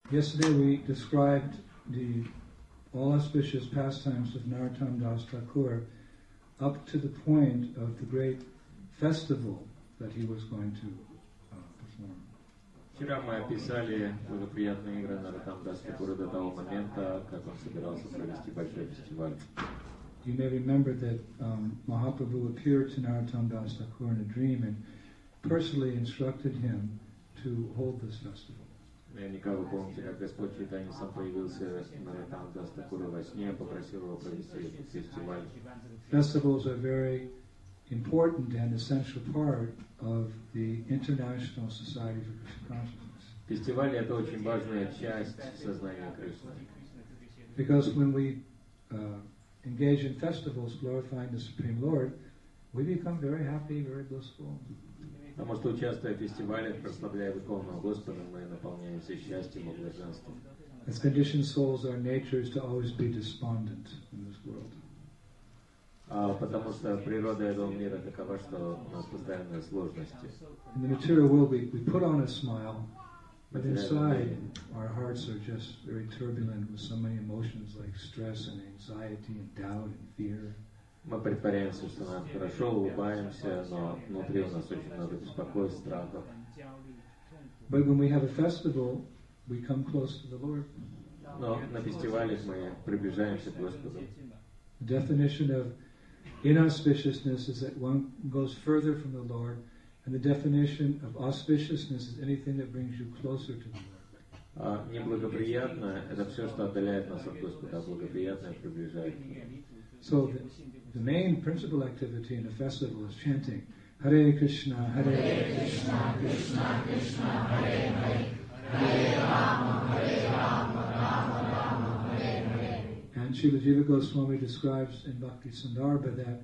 Yesterday we described the all auspicious pastimes of Narottam Das Thakur up to the point of the great festival that he was going to perform. Вчера мы описали благоприятные игры Нароттам Дас Thakura до того момента, как он собирался провести большой фестиваль. You may remember that Mahaprabhu appeared to Narottam Das Thakur in a dream and personally instructed him to hold this festival. Наверняка вы помните, как Господь Чайтанья сам появился Нароттам Дас Thakura во сне, попросил его провести этот фестиваль. Festivals are very important and essential part of the International Society for Krishna Consciousness. Фестиваль — это очень важная часть сознания Кришны. Because when we engage in festivals glorifying the Supreme Lord, we become very happy, very blissful. Потому что, участвуя в фестивалях, прославляя Верховного Господа, мы наполняемся счастьем и блаженством. As conditioned souls, our nature is to always be despondent in this world. Потому что природа этого мира такова, что у нас постоянные сложности. In the material world, we put on a smile, but inside our hearts are just very turbulent with so many emotions like stress and anxiety and doubt and fear. Мы притворяемся, что нам хорошо, улыбаемся, но внутри у нас очень много беспокойств, страхов. But when we have a festival, we come close to the Lord. Но на фестивалях мы приближаемся к Господу. The definition of inauspiciousness is that one goes further from the Lord, and the definition of auspiciousness is anything that brings you closer to the Lord. Неблагоприятно — это все, что отдаляет нас от Господа, а благоприятное приближает к Нему. So the main principal activity in a festival is chanting Hare Krishna, Hare Krishna, Krishna Krishna, Hare Hare, Hare Rama, Rama Rama, Hare Hare. And Srila Jiva Goswami describes in Bhakti Sandarbha that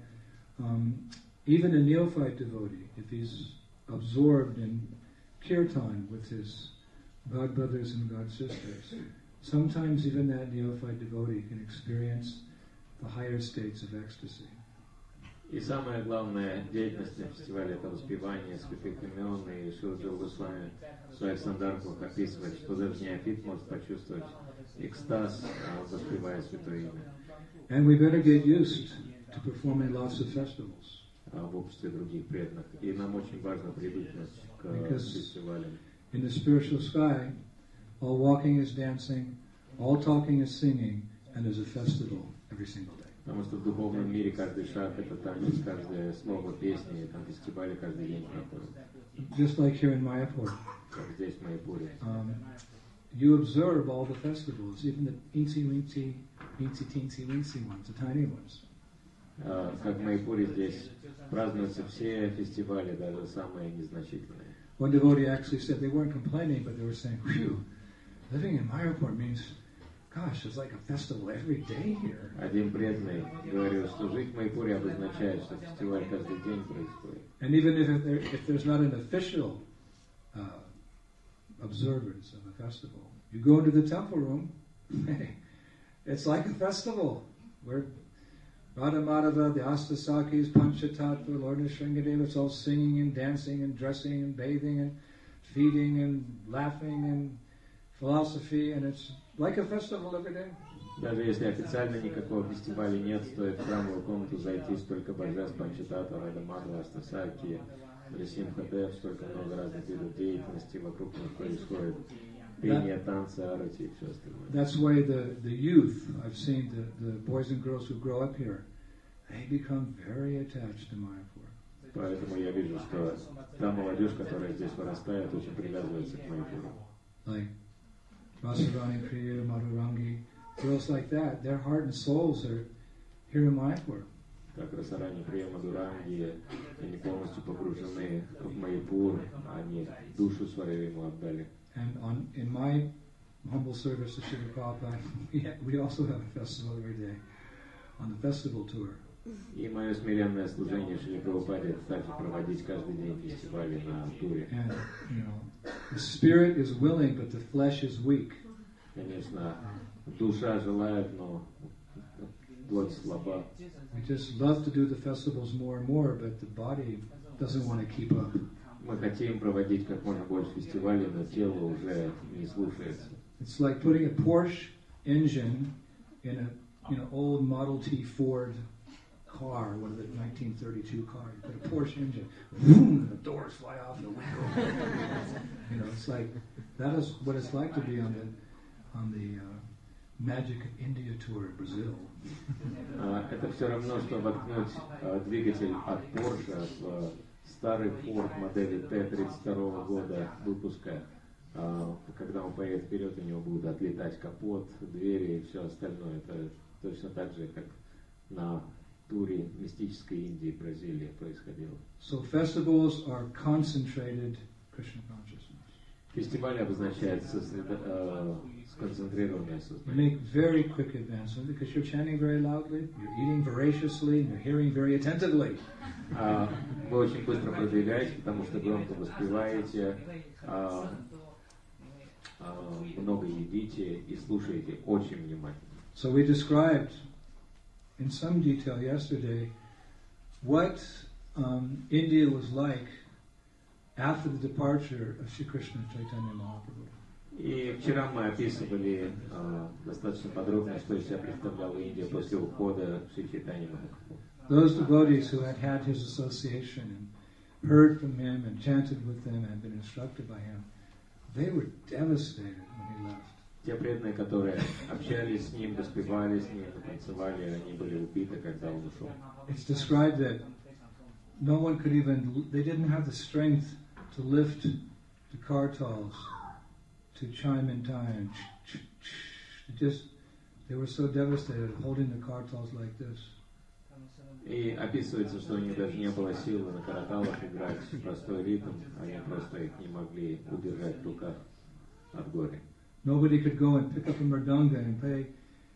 even a neophyte devotee, if he's absorbed in kirtan with his god brothers and god sisters, sometimes even that neophyte devotee can experience the higher states of ecstasy. И самая главная деятельность на фестивале — это воспевание святых имен, и Шрила Джива Госвами в своих сандарбах описывает, что даже неофит может почувствовать экстаз, воспевая святое имя. And we better get used to performing lots of festivals. В обществе других преданных. И нам очень важно привыкнуть к фестивалям. In the spiritual sky, all walking is dancing, all talking is singing, and there's a festival every single day. Потому что в духовном мире каждый шаг — это танец, каждое слово песни, и там фестивали каждый день проходят. Just like here in Mayapur. Как здесь в Майяпуре. You observe all the festivals, even the teensy weensy ones, the tiny ones. Как в Майяпуре здесь празднуются все фестивали, даже самые незначительные. One devotee actually said they weren't complaining, but they were saying, "Phew, living in Mayapur means, gosh, it's like a festival every day here." Один преданный говорил, что жить в Майяпуре обозначает, что фестиваль каждый день происходит. And even if there's not an official observance of a festival, you go into the temple room, hey, it's like a festival where Radha Madhava, the Astasakis, Panchatattva, Lord Nrsingadeva, it's all singing and dancing and dressing and bathing and feeding and laughing and philosophy, and it's like a festival every day. Даже если официально никакого фестиваля нет, стоит в храмовую комнату зайти, столько божеств, Панчатата, Рада Мадхава, Астасаки, Рисимхадев, столько много разных видов деятельности, вокруг них происходит пение, танцы, арати и все остальное. That's why the youth, I've seen the boys and girls who grow up here, they become very attached to Mayapur. Поэтому я вижу, что та молодежь, которая здесь вырастает, очень привязывается к Майяпуру. Like Rasarani Priya, Madhurangi, girls like that, their heart and souls are here in Mayapur. Как Расарани Прия, Мадхуранги, они полностью погружены в Майяпур, они душу свою ему отдали. And in my humble service to Srila Prabhupada, we also have a festival every day on the festival tour. И мое смиренное служение Шриле Прабхупаде — это также проводить каждый день фестивали на туре. And, the spirit is willing, but the flesh is weak. Конечно, душа желает, но плоть слаба. We just love to do the festivals more and more, but the body doesn't want to keep up. Мы хотим проводить как можно больше фестивалей, но тело уже не слушается. It's like putting a Porsche engine in a old Model T Ford car, one of the 1932 car. You put a Porsche engine, boom, and the doors fly off the window. It's like that is what it's like to be on the Magic India Tour in Brazil. Это все равно, что воткнуть двигатель от Porsche в старый Ford модели T-32 года выпуска. Когда он поедет вперед, у него будут отлетать капот, двери и все остальное. Это точно так же, как на туре мистической Индии, Бразилии происходило. So festivals are concentrated Krishna consciousness. Фестиваль обозначает сконцентрированное You сознание. make very quick advancement because you're chanting very loudly, you're eating voraciously, and you're hearing very attentively. Вы очень быстро продвигаетесь, потому что громко воспеваете, много едите и слушаете очень внимательно. So we described in some detail yesterday what India was like after the departure of Sri Krishna Chaitanya Mahaprabhu. И вчера мы описывали достаточно подробно, что из себя представляла Индия после ухода Шри Чайтаньи Махапрабху. Those devotees who had had his association and heard from him and chanted with him and been instructed by him, they were devastated when he left. Те преданные, которые общались с ним, воспевали с ним, танцевали, они были убиты, когда он ушел. It's described that no one could even, they didn't have the strength to lift the kartals to chime in time. They were so devastated holding the kartals like this. И описывается, что у них даже не было силы на караталах играть простой ритм, они просто их не могли удержать в руках от горя. Nobody could go and pick up a mridanga and play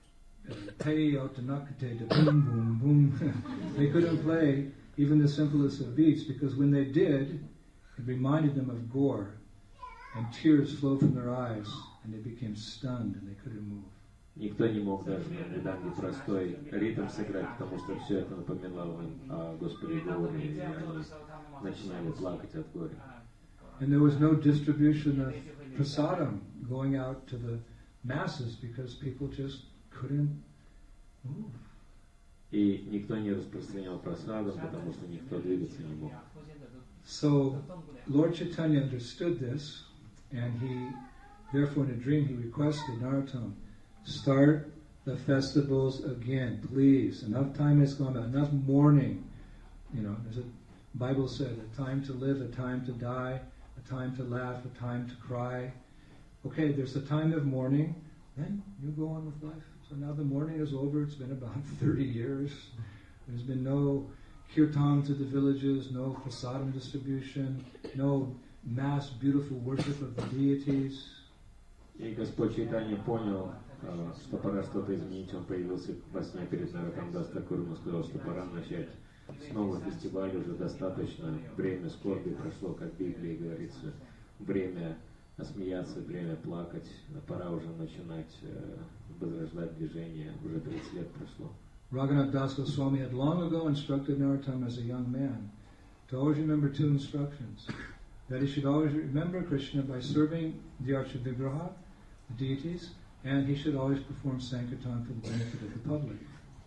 Otanakate, boom, boom, boom. They couldn't play even the simplest of beats because when they did, it reminded them of gore, and tears flowed from their eyes, and they became stunned and they couldn't move. Никто не мог даже на мриданге простой ритм сыграть, потому что все это напоминало им о Господе Горе, и они начинали плакать от горя. And there was no distribution of prasadam going out to the masses because people just couldn't move. И никто не распространял просадом, потому что никто двигаться не мог. So Lord Chaitanya understood this, and he, therefore in a dream, he requested Narottam, start the festivals again, please. Enough time has gone by, enough mourning. There's a Bible said, a time to live, a time to die, a time to laugh, a time to cry. Okay, there's a time of mourning, then you go on with life. So now the mourning is over, it's been about 30 years. There's been no kirtan to the villages, no prasadam distribution, no mass beautiful worship of the deities. И Господь Чайтанья понял, что пора что-то изменить. Он появился во сне перед Нароттам Дас Такуром и сказал, что пора начать снова фестиваль, уже достаточно. Время скорби прошло, как в Библии говорится. Время смеяться, время плакать. Пора уже начинать возрождать движение. Уже 30 лет прошло. Raghunath Das Goswami had long ago instructed Narottam as a young man to always remember two instructions. That he should always remember Krishna by serving the Archavigraha, the deities, and he should always perform Sankirtan for the benefit of the public.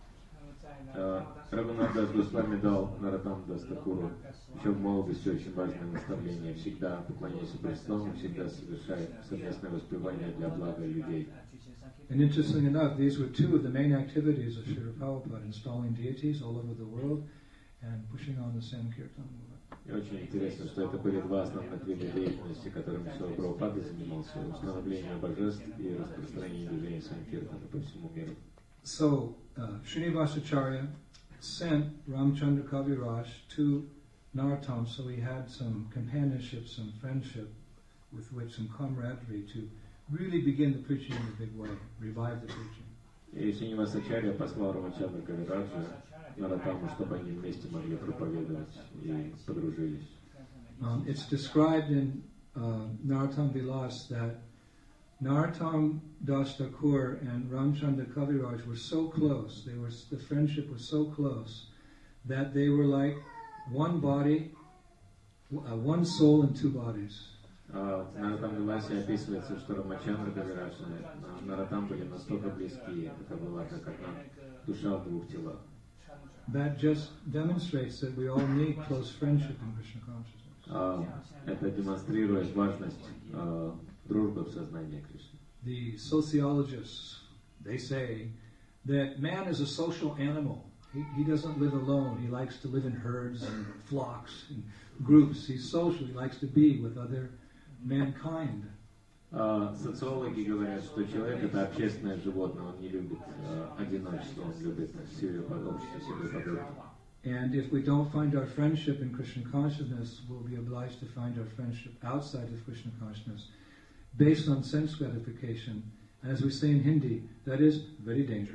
Рагунат Дас Госвами дал Нароттам Дас Такуру еще в молодости очень важное наставление. Всегда поклоняйся престолу, всегда совершай совместное воспевание для блага людей. And interestingly enough, these were two of the main activities of Srila Prabhupada, installing deities all over the world and pushing on the Sankirtan movement. И очень интересно, что это были два основных вида деятельности, которыми Шрила Прабхупада занимался: установление божеств и распространение движения Санкиртана по всему миру. So, Srinivasacharya sent Ramchandra Kaviraj to Narottam, so he had some companionship, some friendship with which, some camaraderie to really begin the preaching in a big way, revive the preaching. И Сринивасачарья послал Рамачандра Кавираджа Нароттаму, чтобы они вместе могли проповедовать и подружились. It's described in Narottam Vilas that Narottam Das Thakur and Ramchandra Kaviraj were so close, the friendship was so close, that they were like one body, one soul in two bodies. В Наратам-Виласе описывается, что Рамачандра Кавираш и Наратам были настолько близки, это была как одна душа в двух телах. That just demonstrates that we all need close friendship in Krishna consciousness. Это демонстрирует важность дружбы в сознании Кришны. The sociologists, they say that man is a social animal. He doesn't live alone. He likes to live in herds and flocks and groups. He's social. He likes to be with other mankind. Социологи говорят, что человек это общественное животное, он не любит одиночество, он любит общество себе подобных. And if we don't find our friendship in Krishna consciousness, we'll be obliged to find our friendship outside of Krishna consciousness, based on sense gratification. As we say in Hindi, that is very dangerous.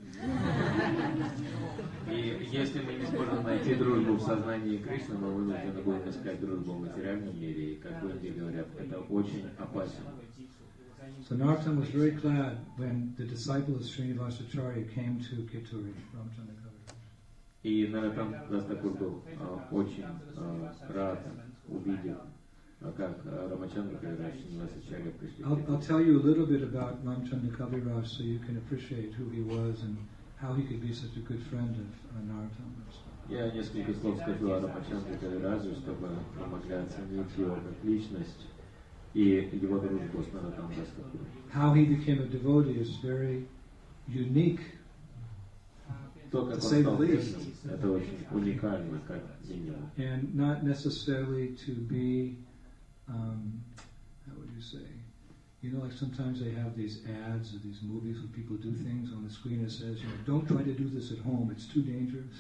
И если мы не сможем найти дружбу в сознании Кришны, мы вынуждены будем искать дружбу в материальном мире, и, как в Индии говорят, это очень опасно. So Narottam was very glad when the disciple of Srinivasacharya came to Kituri, Ramchandra Kaviraj. И Наратам Дастакур был очень рад, увидев, как Рамачандра Кавираж и Сривасачарья пришли. I'll tell you a little bit about Ramchandra Kaviraj so you can appreciate who he was and how he could be such a good friend of Narottam. Я несколько слов скажу о Рамачандре Кавирадже, чтобы вы могли оценить его как личность и его дружбу с Наратам Дастакуром. How he became a devotee is very unique. То, как он стал преданным, это очень уникально, как минимум. And not necessarily to be, how would you say? You know, like sometimes they have these ads or these movies where people do things on the screen that says, you know, don't try to do this at home, it's too dangerous.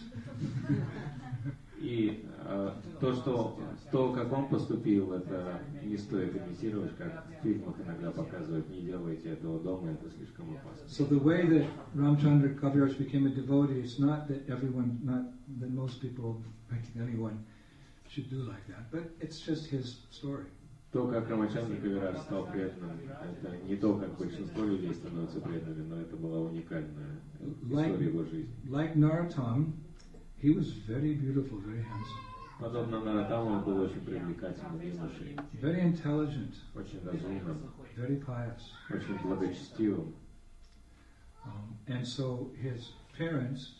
И то, как он поступил, это не стоит имитировать, как в фильмах иногда показывают, не делайте этого дома, это слишком опасно. So the way that Ramchandra Kaviraj became a devotee, it's not that that most people, practically anyone, should do like that, but it's just his story. То, как Рамачандра Кавираж стал преданным, это не то, как большинство людей становятся преданными, но это была уникальная история его жизни. Like Narottam, he was very beautiful, very handsome. Подобно Наратаму, он был очень привлекательным юношей, very intelligent, очень разумным, very pious. очень благочестивым. And so his parents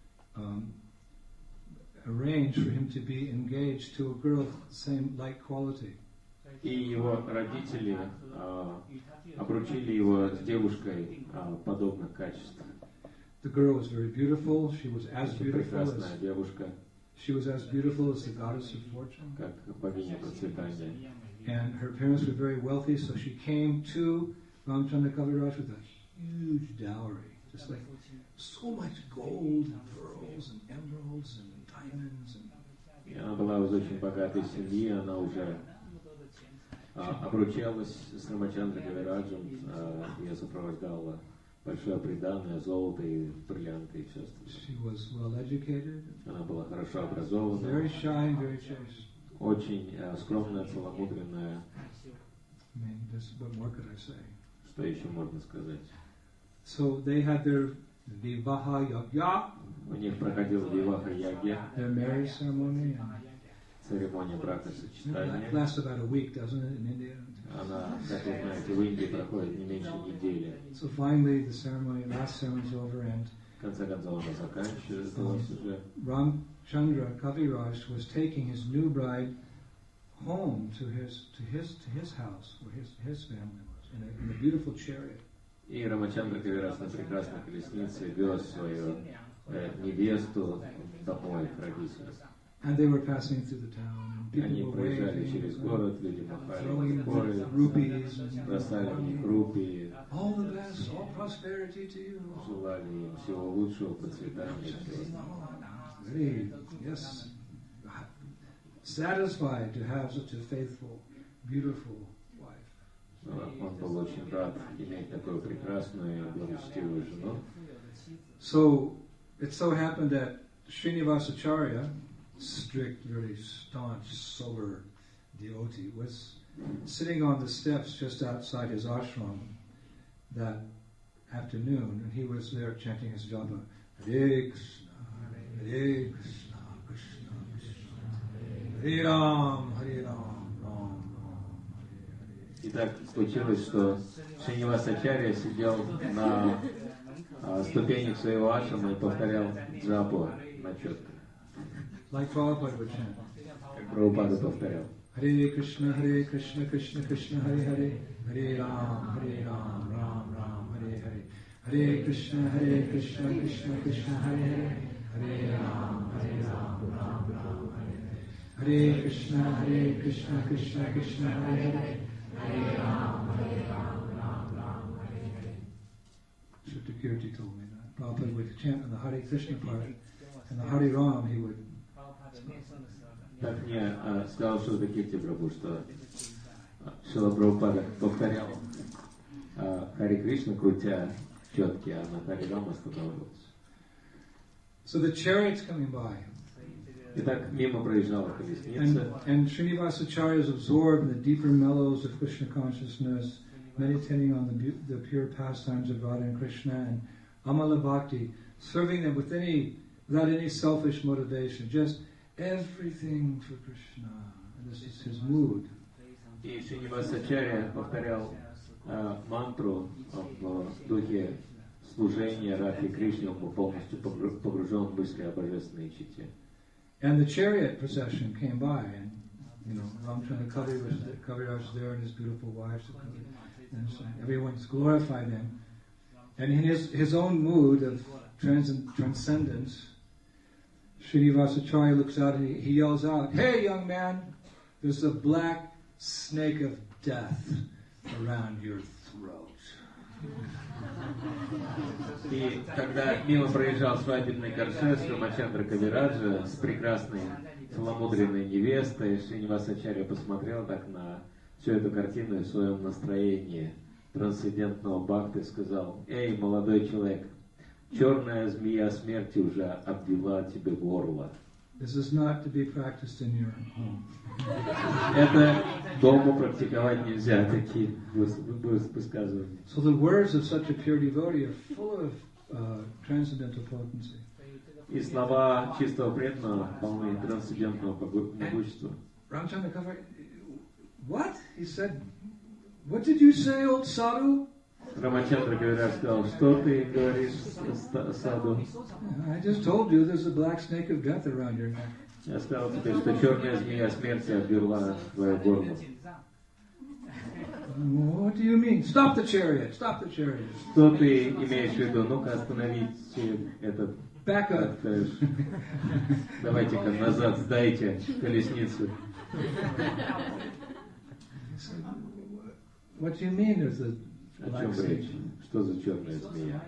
arranged for him to be engaged to a girl of the same like quality. И его родители обручили его с девушкой подобных качеств. The girl was very beautiful. She was as beautiful Прекрасная девушка, as the goddess of fortune. как богиня процветания. And her parents were very wealthy, so she came to Ramchandra Kaviraj with a huge dowry, just like so much gold and pearls and emeralds and diamonds. И она была из очень богатой семьи, она уже обручалась с Рамачандрой Кавираджем, ее сопровождала большое приданное, золото и бриллианты и все остальное. She was well educated. Она была хорошо образована, Very shy and very chaste. очень скромная, целомудренная. I mean, what more could I say? Что еще можно сказать? So they had their Vivaha Yagya, У них проходил Виваха Ягья, their marriage ceremony. церемония It бракосочетания. lasts about a week, doesn't it, in India? Она, как вы знаете, в Индии проходит не меньше недели. So finally, the last ceremony is over, and В конце концов, она заканчивалась уже. Ramchandra Kaviraj was taking his new bride home to his house, where his family was, in a beautiful chariot. И Рамачандра Кавираж на прекрасной колеснице вез свою невесту домой к родителям. And they were passing through the town, and Они people were проезжали waving, через город, люди махали throwing горы, rupees, and бросали в них рупии, all the best, all prosperity to you. желали им всего лучшего, процветания. Very, yes, satisfied to have such a faithful, beautiful wife. Он был очень рад иметь такую прекрасную и благочестивую жену. So it so happened that Srinivasacharya, strict, very staunch, sober devotee, was sitting on the steps just outside his ashram that afternoon, and he was there chanting his japa, Hare Krishna, Hare Krishna, Krishna Krishna, Hare Ram, Ram Ram, И так случилось, что Шринивасачарья сидел на ступенях своего ашрама и повторял джапу на четко. Like Prabhupada would chant. Как Прабхупада повторял. Hare Krishna, Krishna Krishna, Hare Hare, Hare Ram, Ram Ram, Hare Hare. Hare Krishna, Krishna Krishna, Hare Hare, Hare Ram, Ram Ram, Hare Hare. Hare Krishna, Krishna Krishna, Hare Hare, Hare Ram, Ram Ram, Hare Hare. Shrutakirti told me that. Prabhupada would chant on the Hare Krishna part, and the Hare Ram he would. Так мне сказал Шрутакирти Прабху, что Шрила Прабхупада повторял Харе Кришна, крутя четки, а на Харе Рама останавливался. So the chariots coming by. Итак, мимо проезжала колесница. And Srinivasacharya is absorbed in the deeper mellows of Krishna consciousness, meditating on the pure pastimes of Radha and Krishna, and Amala Bhakti, serving them without any selfish motivation, just everything for Krishna. And this is his mood. И Шринивасачарья повторял мантру в духе служения Радхи Кришне, он был полностью погружен в мысли о божественной чите. And the chariot procession came by, and Ramchandra Kaviraj was there, and his beautiful wives, and so everyone's glorified him. And in his own mood of transcendence, Srinivasacharya looks out and he yells out, "Hey, young man, there's a black snake of death around your throat." И когда мимо проезжал свадебный корсаж Рамачандра Кавираджа с прекрасной целомудренной невестой, Шринивасачарья посмотрел так на всю эту картину и в своем настроении трансцендентного бхакти сказал: «Эй, молодой человек, черная змея смерти уже обвела тебе горло». This is not to be practiced in your home. Это дома практиковать нельзя, такие высказывания. So the words of such a pure devotee are full of transcendental potency. И слова чистого преданного полны трансцендентного могущества. Ramchandra Kaviraj, what? He said, "What did you say, old sadhu?" Рамачандра Кавираж сказал: «Что ты говоришь, саду?» I just told you there's a black snake of death around your neck. Я сказал тебе, что черная змея смерти обвела твое горло. What do you mean? Stop the chariot! Stop the chariot! Что ты имеешь в виду? Ну-ка остановите этот... Back up! Давайте-ка назад сдайте колесницу. What do you mean there's a О чем речь? Что за черная змея?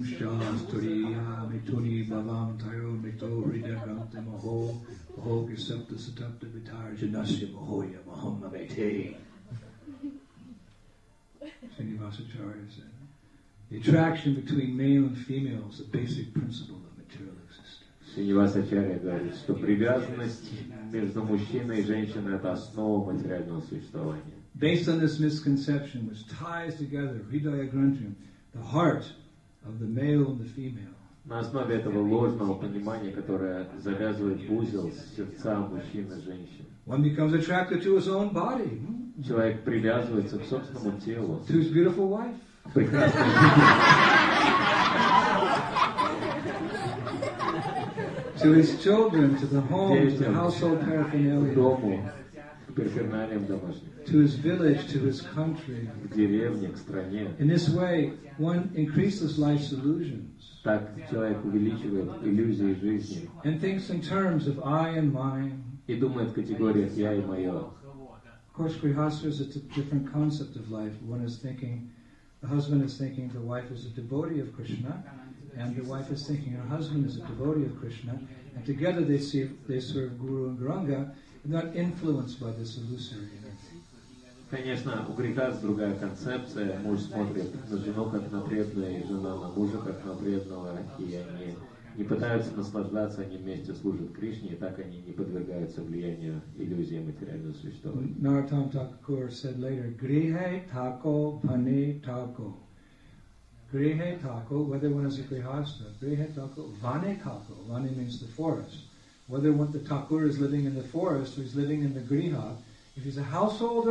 Srinivasacharya said, the attraction between male and female is the basic principle of material existence. Шринивасачарья говорит, что привязанность между мужчиной и женщиной – это основа материального существования. Based on this misconception, which ties together Hridaya Grantham, the heart of the male and the female. На основе этого ложного понимания, которое завязывает в узел сердца мужчин и женщин. One becomes attracted to his own body. Человек привязывается к собственному телу. To his beautiful wife. Прекрасной to his children, to the home, to the household paraphernalia. Дому, к перфернариям домашним. To his village, to his country. К деревне, к стране. In this way, one increases life's illusions. Так человек увеличивает иллюзии жизни. And thinks in terms of I and mine. И думает в категориях я и мое. Of course, grihasthas, it's a different concept of life. One is thinking, the husband is thinking the wife is a devotee of Krishna, and the wife is thinking her husband is a devotee of Krishna, and together they serve Guru and Gauranga, and not influenced by this illusory energy. Конечно, у грехас другая концепция. Муж смотрит на жену как на преданного, и жена на мужа как на преданного, и они не пытаются наслаждаться, они вместе служат Кришне, и так они не подвергаются влиянию иллюзии материального существования. Narottam Thakur said later, Grihe Thako Pane Thako. Grihe Thako, whether one is a grihastha, Grihe Thako, Vane Thako. Vane means the forest. Whether the Thakur is living in the forest or he's living in the griha, if he's a householder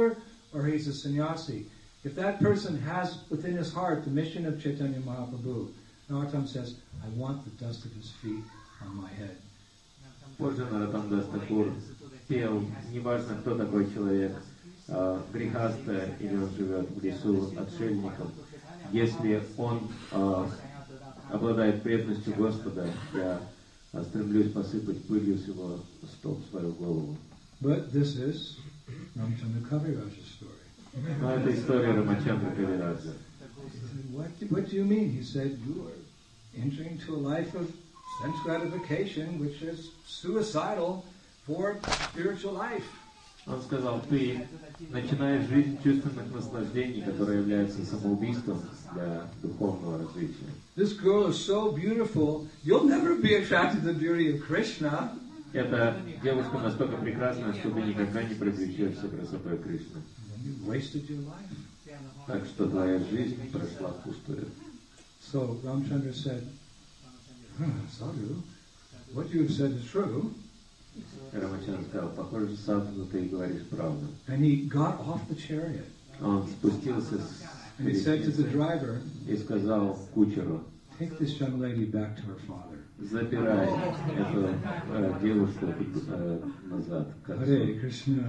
or he's a sannyasi. If that person has within his heart the mission of Chaitanya Mahaprabhu, Narottam says, I want the dust of his feet on my head. Позже Нароттам Дас Такур пел, неважно, кто такой человек, грехаста или он живет в лесу отшельником, если он обладает преданностью Господа, я стремлюсь посыпать пылью с его стоп свою голову. But this is Ramchandra Kaviraj's story. Но это история Рамачандра Кавираджа. What do you mean? He said, you are entering into a life of sense gratification, which is suicidal for spiritual life. Он сказал, ты начинаешь жизнь чувственных наслаждений, которое является самоубийством для духовного развития. This girl is so beautiful, you'll never be attracted to the beauty of Krishna. Эта девушка настолько прекрасна, что ты никогда не привлечешься красотой Кришны. You wasted your life. Так что твоя жизнь прошла впустую. So Ramchandra said, Sadhu, what you have said is true. Рамачандра сказал, похоже, Садху, ты говоришь правду. And he got off the chariot. Он спустился с And he said to the колесницы driver, и сказал кучеру, take this young lady back to her father. забирай эту девушку назад к отцу. Hare Krishna.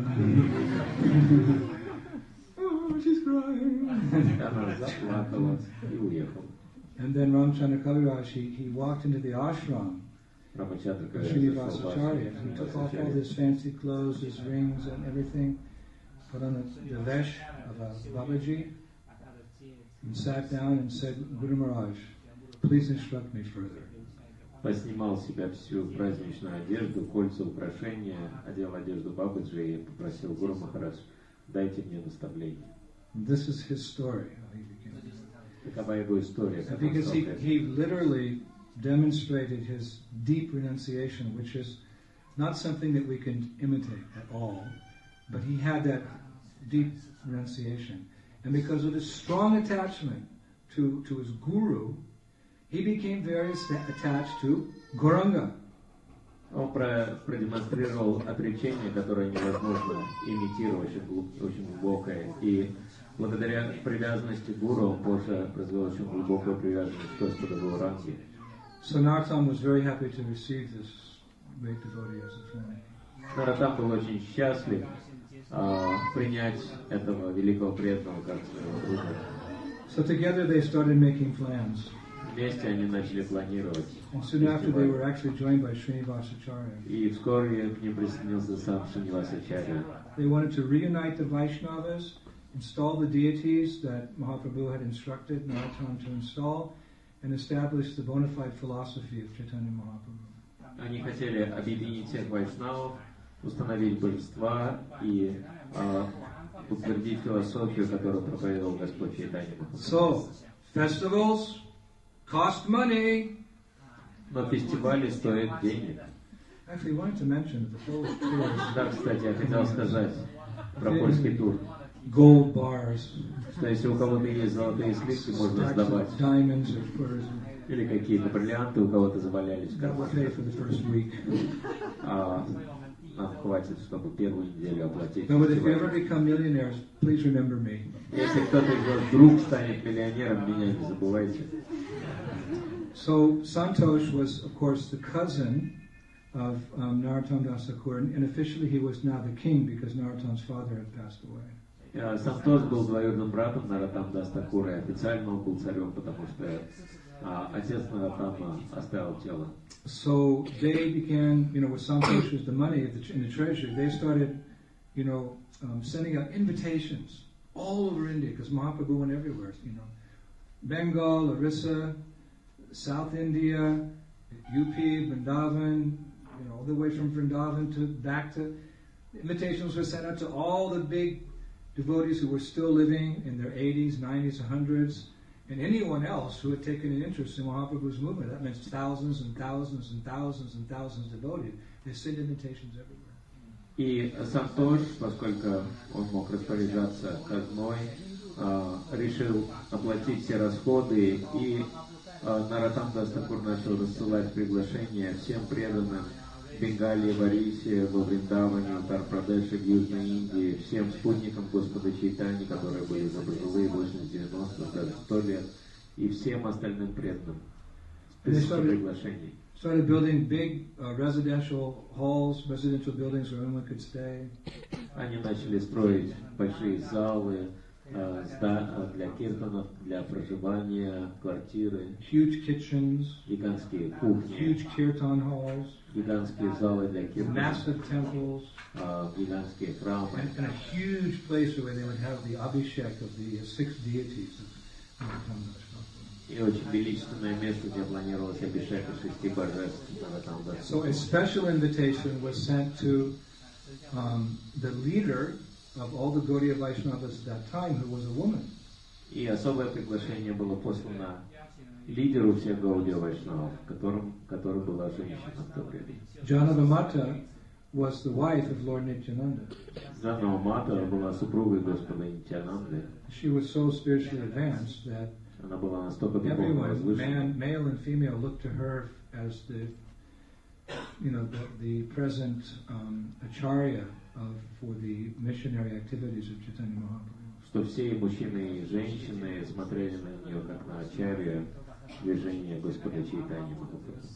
Oh, she's crying. Она заплакала и уехала. And then Ramchandra Kaviraj, he walked into the ashram Рамачандра of Кавираджа Srinivasacharya. He took off all his fancy clothes, his rings and everything, put on the vesh of a Babaji, and sat down and said, Guru Maharaj, please instruct me further. поснимал с себя всю праздничную одежду, кольца, украшения, одел одежду Бабаджи и попросил Гуру Махарадж, дайте мне наставление. This is his story. How he became. Такова его история. Как он Because стал he literally demonstrated his deep renunciation, which is not something that we can imitate at all, but he had that deep renunciation. And because of his strong attachment to his guru, he became very attached to Gauranga. Он продемонстрировал отречение, которое невозможно имитировать, очень глубокое. И благодаря привязанности к гуру он позже произвел очень глубокую привязанность к Господу Гауранги. So Narottam was very happy to receive this great devotee as a friend. Нароттам был очень счастлив принять этого великого преданного как своего друга. So together they started making plans. Вместе они начали планировать. And soon after they were actually joined by Srinivasacharya. И вскоре к ним присоединился сам Шринивасачарья. They wanted to reunite the Vaishnavas, install the deities that Mahaprabhu had instructed Narottam to install, and establish the bona fide philosophy of Chaitanya Mahaprabhu. Они хотели объединить всех вайшнавов, установить божества и утвердить философию, которую проповедовал Господь Чайтанья Махапрабху. So, festivals cost money. Но фестивали стоят денег. Actually, I wanted to mention that the Polish tours, Да, кстати, я хотел сказать про польский тур. gold bars, Что если у кого-то есть золотые слитки, можно stacks сдавать. of diamonds or furs, Или какие-то бриллианты у кого-то завалялись в that will кармане. pay for the first week. Нам хватит, чтобы первую неделю оплатить. But if you ever фестиваль. become millionaires, please remember me. Если кто-то из вас вдруг станет миллионером, меня не забывайте. So Santosh was, of course, the cousin of Narottam Das Thakur, and officially he was now the king because Narottam's father had passed away. Сантош был двоюродным братом Нароттам Дас Такура, и официально он был царем, потому что отец Нароттама оставил тело. So they began, with Santosh was the money in the treasury, they started, sending out invitations all over India, because Mahaprabhu went everywhere, Bengal, Orissa, South India, UP, Vrindavan, all the way from Vrindavan back to, invitations were sent out to all the big devotees who were still living in their 80s, 90s, 100s, and anyone else who had taken an interest in Mahaprabhu's movement. That meant thousands and thousands and thousands and thousands of devotees. They sent invitations everywhere. И Сантош, поскольку он мог распоряжаться казной, решил оплатить все расходы, и Нароттам Дас Такур начал рассылать приглашения всем преданным в Бенгалии, в Орисе, во Вриндаване, в Утар-Прадеше, в Южной Индии, всем спутникам Господа Чайтаньи, которые были за пожилые 80-90, даже 100 лет, и всем остальным преданным. Тысячи приглашений. Started building big residential buildings where anyone could stay. Они начали строить большие залы для киртанов, для проживания, квартиры, huge kitchens, гигантские кухни, huge kirtan halls, гигантские залы для киртанов, massive temples, гигантские храмы, and a huge place where they would have the abhishek of the 6 deities of Narottam. И очень величественное место, где планировалось абишека 6 божеств. So a special invitation was sent to the leader of all the Gaudiya Vaishnavas at that time, who was a woman. И особое приглашение было послано лидеру всех Гаудия Вайшнавов, которой была женщина в то время. Janavamata was the wife of Lord Nityananda. Janavamata была супругой Господа Нитьянанды. She was so spiritually advanced that Она была настолько духовно возвышена. Male and female, looked to her as the present acharya for the missionary activities of Chaitanya Mahaprabhu. Что все мужчины и женщины смотрели на нее как на ачарью движения Господа Чайтаньи Махапрабху.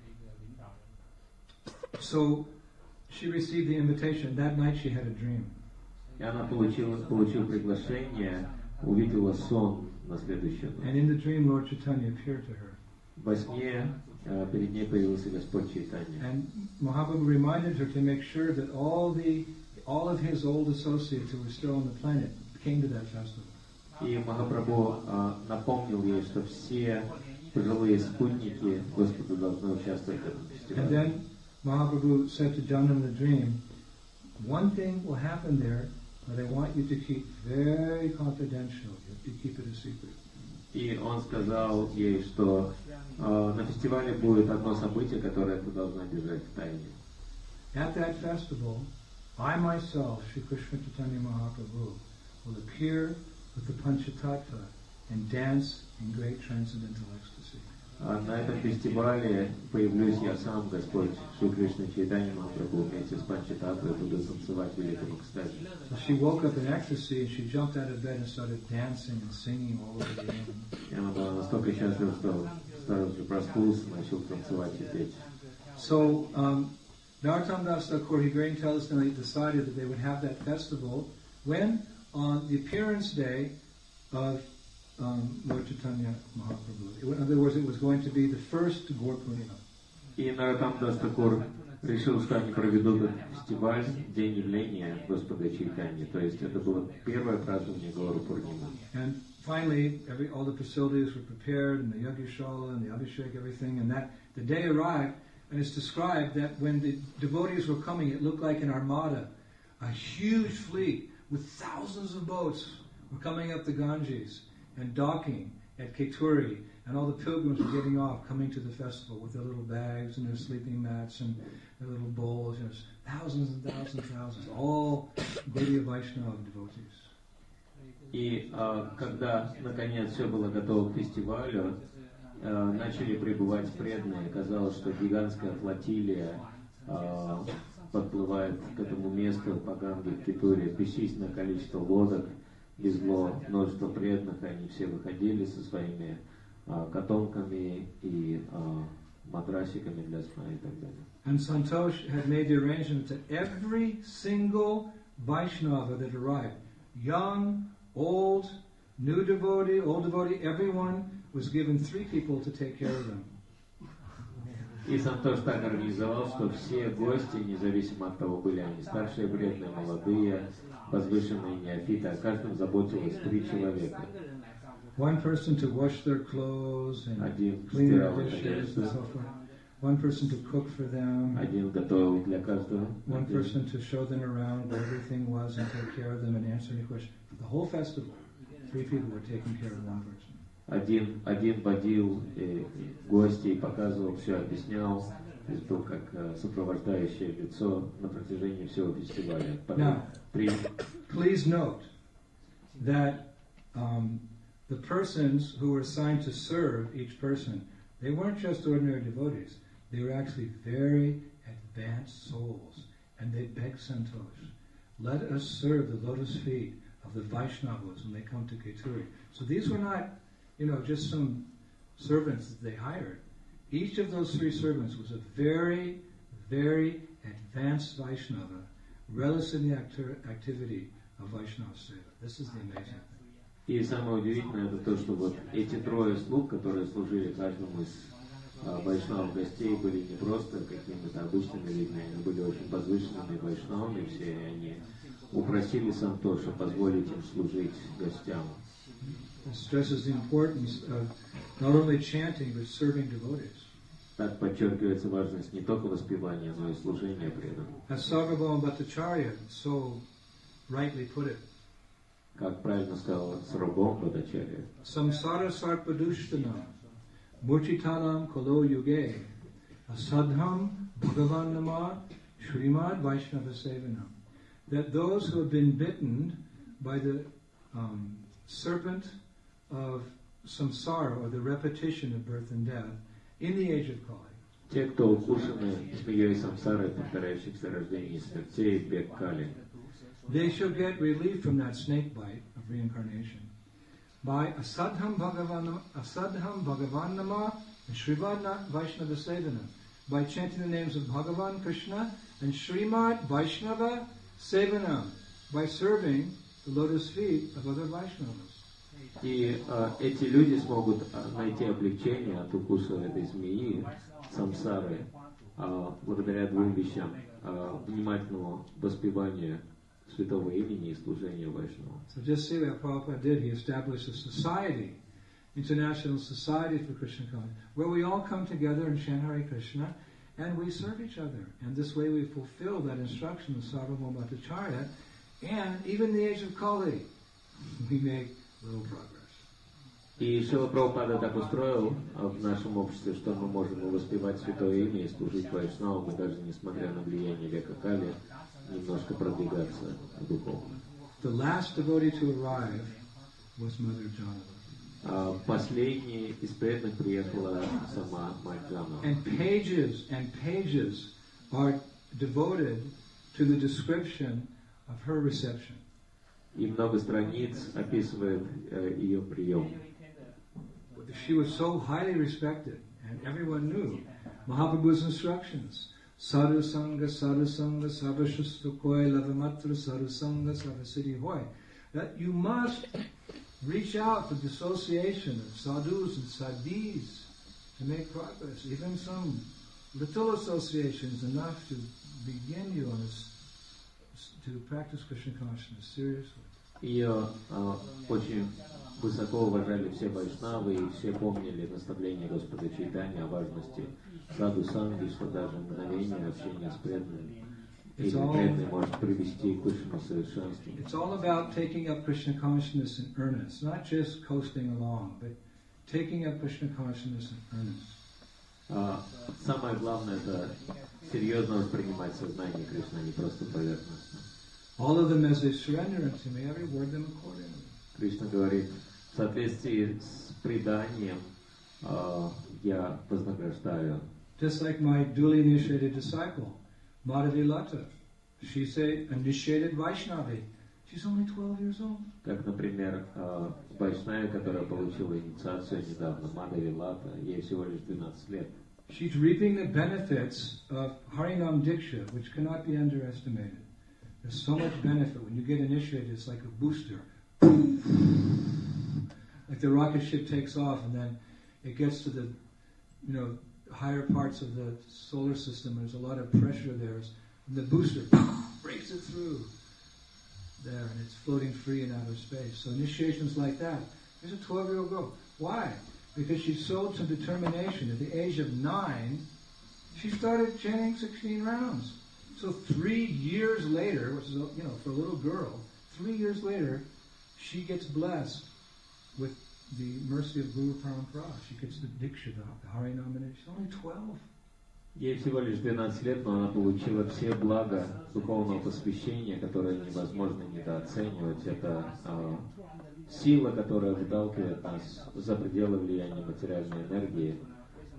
So she received the invitation. That night she had a dream. И она получила приглашение, увидела сон на следующую ночь. And in the dream, Lord Chaitanya appeared to her. Во сне перед ней появился Господь Чайтанья. And Mahaprabhu reminded her to make sure that all of his old associates who were still on the planet came to that festival. И Махапрабху напомнил ей, что все пожилые спутники Господа должны участвовать в этом фестивале. And then Mahaprabhu said to Jana in the dream, one thing will happen there that I want you to keep very confidential. You keep it a secret. И он сказал ей, что на фестивале будет одно событие, которое ты должна держать в тайне. At that festival, I myself, Sri Krishna Chaitanya Mahaprabhu, will appear with the Panchatattva and dance in great transcendental ecstasy. На этом фестивале появлюсь я сам, Господь Шри Кришна Чайтанья Махапрабху, вместе с Панчататтвой, буду танцевать в великом экстазе. So she woke up in ecstasy and she jumped out of bed and started dancing and singing all over the room. И она была настолько счастлива, что сразу же проснулся, начал танцевать и петь. So Narottam Das Thakur, he very intelligently decided that they would have that festival when on the appearance day of Lord Chaitanya Mahaprabhu. In other words, it was going to be the first Gaur Purnima. И Наротам Дас Такур решил, что они проведут этот фестиваль в день явления Господа Чайтаньи. То есть это было первое празднование Гауру Пурнима. And finally, all the facilities were prepared, and the Yagyashala and the Abhishek, everything, and that the day arrived, and it's described that when the devotees were coming, it looked like an armada, a huge fleet with thousands of boats were coming up the Ganges and docking at Keturi, and all the pilgrims were getting off, coming to the festival with their little bags and their sleeping mats and their little bowls. Thousands and thousands, all Gaudiya Vaishnava devotees. И когда, наконец, все было готово к фестивалю, начали прибывать преданные. Казалось, что гигантская флотилия подплывает к этому месту по Ганге в Кетуре. Бесчисленное количество лодок везло множество преданных, и они все выходили со своими котомками и матрасиками для сна и так далее. And Santosh had made the arrangement that every single Vaishnava that arrived, young, old, new devotee, old devotee, everyone was given 3 people to take care of them. И Сантош так организовал, что все гости, независимо от того, были они старшие, преданные, молодые, возвышенные, неофиты, о каждом заботилось 3 человека. One person to wash their clothes and Один clean their стирал dishes одежду, and so forth. One person to cook for them. один готовил для каждого. One person to show them around where everything was and take care of them and answer any questions. For the whole festival, 3 people were taking care of one person. Один водил гостей, показывал все, объяснял, то есть был как сопровождающее лицо на протяжении всего фестиваля. Now, please note that the persons who were assigned to serve each person, they weren't just ordinary devotees. they were actually very advanced souls. And they begged Santosh, let us serve the lotus feet of the Vaishnavas when they come to Keturi. So these were not, just some servants that they hired. Each of those three servants was a very, very advanced Vaishnava, relished in the activity of Vaishnava Seva. This is the amazing thing. И самое удивительное это то, что вот эти трое слуг, которые служили каждому из вайшнавов гостей, были не просто какими-то обычными людьми, они были очень возвышенными вайшнавами все, и они упросили Сантоша позволить им служить гостям. It stresses the importance of not only chanting, but serving devotees. Так подчеркивается важность не только воспевания, но и служения преданным. As Sarvabhauma Bhattacharya so rightly put it, как правильно сказал Сарвабхаума Бхаттачарья, Samsara sarpadushtanam murchitanam kolo yuge asadham bhagavan nama Srimad Vaishnava Sevanam. That those who have been bitten by the serpent of samsara, or the repetition of birth and death, in the age of Kali. Те, кто укушены змеей самсары, повторяющихся рождений и смертей, бег Кали, they shall get relief from that snake bite of reincarnation by asadham bhagavan nama and Srimad Vaishnava Sevanam, by chanting the names of Bhagavan Krishna and Srimad Vaishnava Sevanam, by serving the lotus feet of other Vaishnavas. И эти люди смогут найти облегчение от укуса этой змеи, самсары, благодаря двум вещам: внимательному воспеванию святого имени и служению Вайшнава. So just see what Prabhupada did. He established a society, International Society for Krishna Consciousness, where we all come together and chant Hare Krishna, and we serve each other. And this way we fulfill that instruction of Sarvabhauma Bhattacharya, and even in the age of Kali, we make little progress. И Шрила Прабхупада так устроил в нашем обществе, что мы можем воспевать святое имя и служить Вайшнавам, и даже несмотря на влияние века Кали, немножко продвигаться духовно. The last devotee to arrive was Mother Janava. Последний из преданных приехала сама мать Джанава. And pages are devoted to the description of her reception. И много страниц описывает ее прием. She was so highly respected, and everyone knew Mahaprabhu's instructions. Sadhu Sangha, Sarvashustu Koi, Lavamatra, Sadhu Sangha, Sarvasiddhi Hoy. That you must reach out for the association of sadhus and sadhis to make progress. Even some little association is enough to begin you on this, to practice Krishna consciousness seriously. Ее очень высоко уважали все вайшнавы, и все помнили наставление Господа Чайтаньи о важности саду санги, что даже мгновение общения с преданным или преданный может привести к высшему совершенству. It's all about taking up Krishna consciousness in earnest, not just coasting along, but taking up Krishna consciousness in earnest. Самое главное это серьезно воспринимать сознание Кришны, а не просто поверхностно. All of them as they surrender unto me, I reward them accordingly. Кришна говорит, в соответствии с преданием я вознаграждаю. Just like my duly initiated disciple, Madhavi Lata. She's a initiated Vaishnavi. She's only 12 years old. Как, например, Вайшнави, которая получила инициацию недавно, Мадхави Лата, ей всего лишь 12 лет. She's reaping the benefits of Harinam Diksha, which cannot be underestimated. There's so much benefit. When you get initiated, it's like a booster. Like the rocket ship takes off and then it gets to the, higher parts of the solar system. There's a lot of pressure there. And the booster breaks it through there and it's floating free in outer space. So initiations like that. There's a 12-year-old girl. Why? Because she showed some determination. At the age of 9, she started chanting 16 rounds. So 3 years later, which is, for a little girl, 3 years later, she gets blessed with the mercy of Guru Parampara. She gets the Diksha, the Harinam, and she's only 12. Ей всего лишь 12 лет, но она получила все блага духовного посвящения, которые невозможно недооценивать. Это сила, которая выталкивает нас за пределы влияния материальной энергии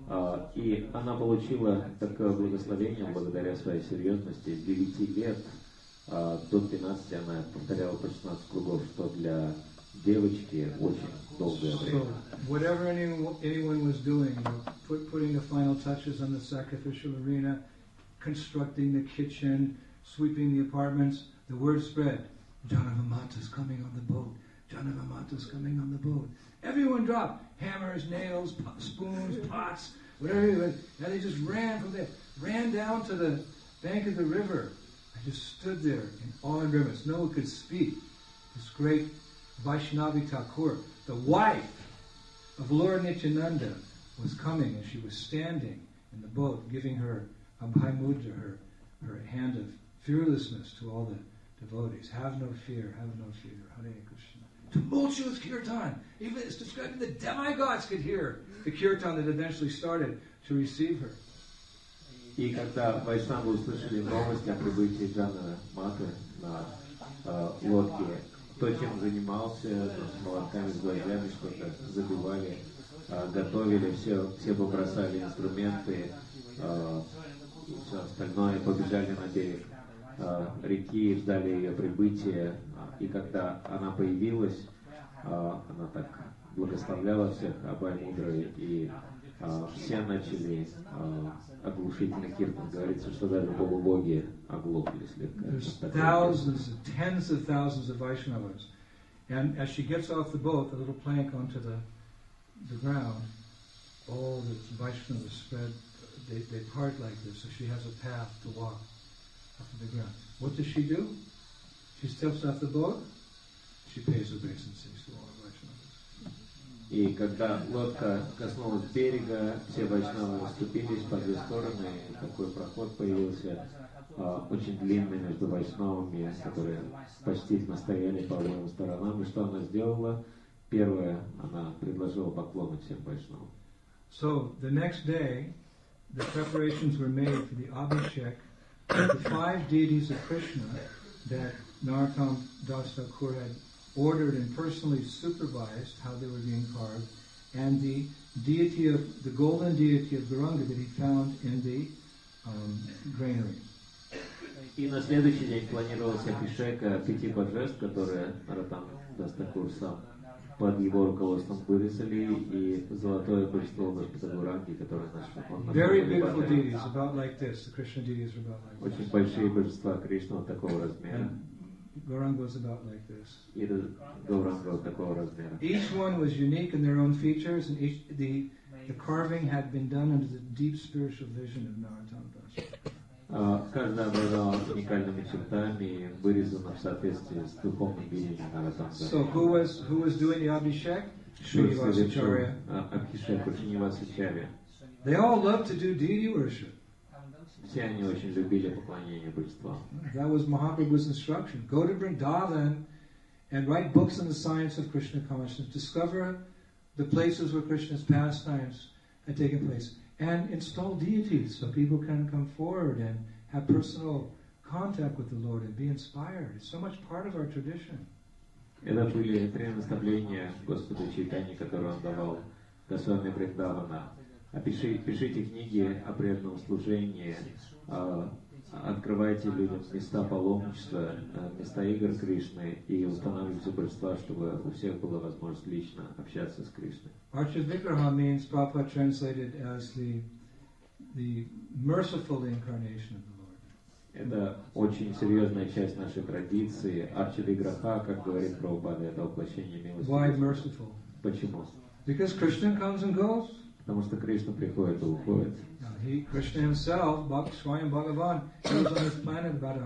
И она получила такое благословение благодаря своей серьезности. С 9 лет до 12 она повторяла по 16 кругов, что для девочки очень долгое время. So, whatever anyone was doing, putting the final touches on the sacrificial arena, constructing the kitchen, sweeping the apartments, the word spread. Janavamata's coming on the boat. Janavamata's coming on the boat. Everyone dropped hammers, nails, spoons, pots, whatever it was. And they just ran from there, ran down to the bank of the river. I just stood there in awe and reverence. No one could speak. This great Vaishnavi Thakur, the wife of Lord Nityananda, was coming, and she was standing in the boat, giving her Abhay Mudra, her hand of fearlessness to all the devotees. Have no fear, Hare Krishna. Tumultuous kirtan. Even it's describing the demigods could hear the kirtan that eventually started to receive her. И когда вайшнавы услышали новость о прибытии Джана Маты на лодке, кто чем занимался, с молотками, с гвоздями что-то забивали, готовили, все побросали инструменты, и все остальное, побежали на берег реки, ждали ее прибытия. И когда она появилась, она так благословляла всех Абхай Мудрой, и все начали оглушительный киртан. Говорится, что даже полубоги оглохли слегка. There's thousands, tens of thousands of Vaishnavas. And as she gets off the boat, the little plank onto the ground, all the Vaishnavas spread, they part like this, so she has a path to walk off of the ground. What does she do? She steps off the boat, she pays obeisances to all the Vaishnavas. И когда лодка коснулась берега, все вайшнавы расступились по две стороны, и такой проход появился, очень длинный между вайшнавами, которые почтительно стояли по обоим сторонам. И что она сделала? Первое, она предложила поклоны всем вайшнавам. So the next day, the preparations were made for the Abhishek of the 5 deities of Krishna that Narottam Das Thakur had ordered and personally supervised how they were being carved, and the golden deity of Gauranga that he found in the granary. И на следующий день планировался Абхишека 5 божеств, которые Наротам Дас Тхакур сам под его руководством вырезали, и золотое божество Господа Гауранги, которое он нашел. Very beautiful deities, about like this. The Krishna deities are about like this. Очень большие божества Кришны вот такого размера. Gauranga was about like this. И Гауранга вот такого размера. Each one was unique in their own features, and the carving had been done under the deep spiritual vision of Narottam Das. Каждая обладала уникальными чертами, вырезана в соответствии с духовным видением Наротам Даса. So who was doing the Abhishek? Srinivasacharya. Абхишеку Сринивасачарья. They all loved to do deity worship. Все они очень любили поклонение божествам. That was Mahaprabhu's instruction. Go to Vrindavan and write books on the science of Krishna consciousness. Discover the places where Krishna's pastimes had taken place. And install deities so people can come forward and have personal contact with the Lord and be inspired. It's so much part of our tradition. Это были 3 наставления Господа Чайтаньи, которые он давал Госвами Вриндавана. Пишите книги о преданном служении, открывайте людям места паломничества, места игр Кришны и устанавливайте божества, чтобы у всех была возможность лично общаться с Кришной. Archavigraha means Prabhupada translated as the merciful incarnation of the Lord. Это очень серьезная часть нашей традиции. Арчавиграха, как говорит Прабхупада, это воплощение милости. Why merciful? Почему? Because Krishna comes and goes. Потому что Кришна приходит и уходит. Krishna himself, Swayam Bhagavan, he was on this planet about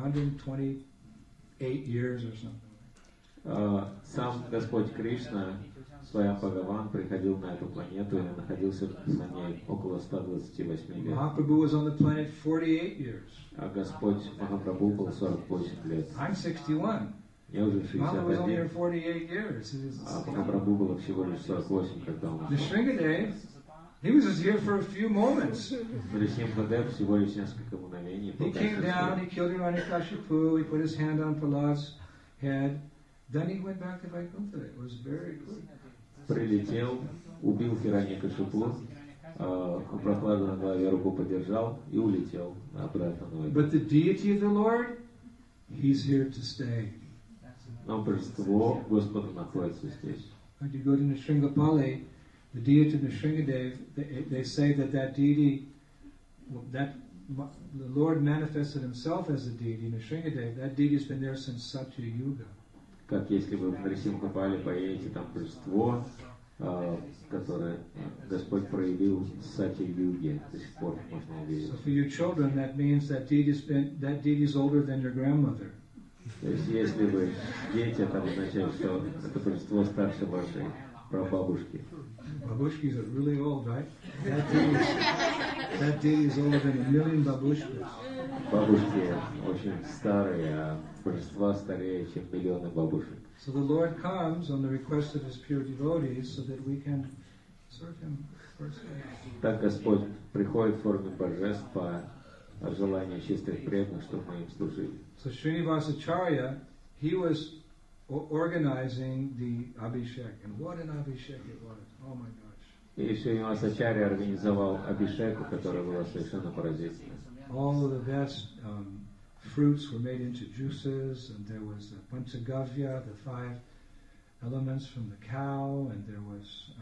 128 years or something. Сам Господь Кришна, Сваям Бхагаван, приходил на эту планету и находился на ней около 128 лет. Mahaprabhu was on the planet 48 years. А Господь Махапрабху был 48 лет. I'm 61. Я уже Mahaprabhu was only here 61. 48 years. А Махапрабху было всего лишь 48, когда он ушел. Nrsimhadev, he was just here for a few moments. Нрисимхадев всего лишь несколько мгновений. He came down, he killed Hiranyakashipu, he put his hand on Prahlad's head, then he went back to Vaikuntha. It was very quick. Прилетел, убил Хираньякашипу, прохладу на голове руку подержал и улетел обратно на воду. But the deity of the Lord, He's here to stay. Но божество Господа находится здесь. When you go to Nrsimhapali, the deity of Nrsimhadev, they say that deity, that the Lord manifested Himself as a deity, Nrsimhadev, that deity has been there since Satya Yuga. Как если вы в Нрисимхапали поедете, там божество, которое Господь проявил с Сати-юги, до сих пор можно увидеть. So for your children, that means that deity is older than your grandmother. То есть, если вы дети, это означает, что это божество старше вашей прабабушки. Babushkis are really old, right? That deity is older than 1 million babushkas. Бабушки очень старые, а божества старее, чем миллионы бабушек. So the Lord comes on the request of His pure devotees so that we can serve Him personally. Так Господь приходит в форме божеств по желанию чистых преданных, чтобы мы им служили. So Srinivasacharya, he was organizing the Abhishek, and what an Abhishek it was! Oh my gosh! И Шривасачарья организовал абишеку, которая была совершенно поразительной. All of the best fruits were made into juices, and there was Panchagavya, the 5 elements from the cow, and there was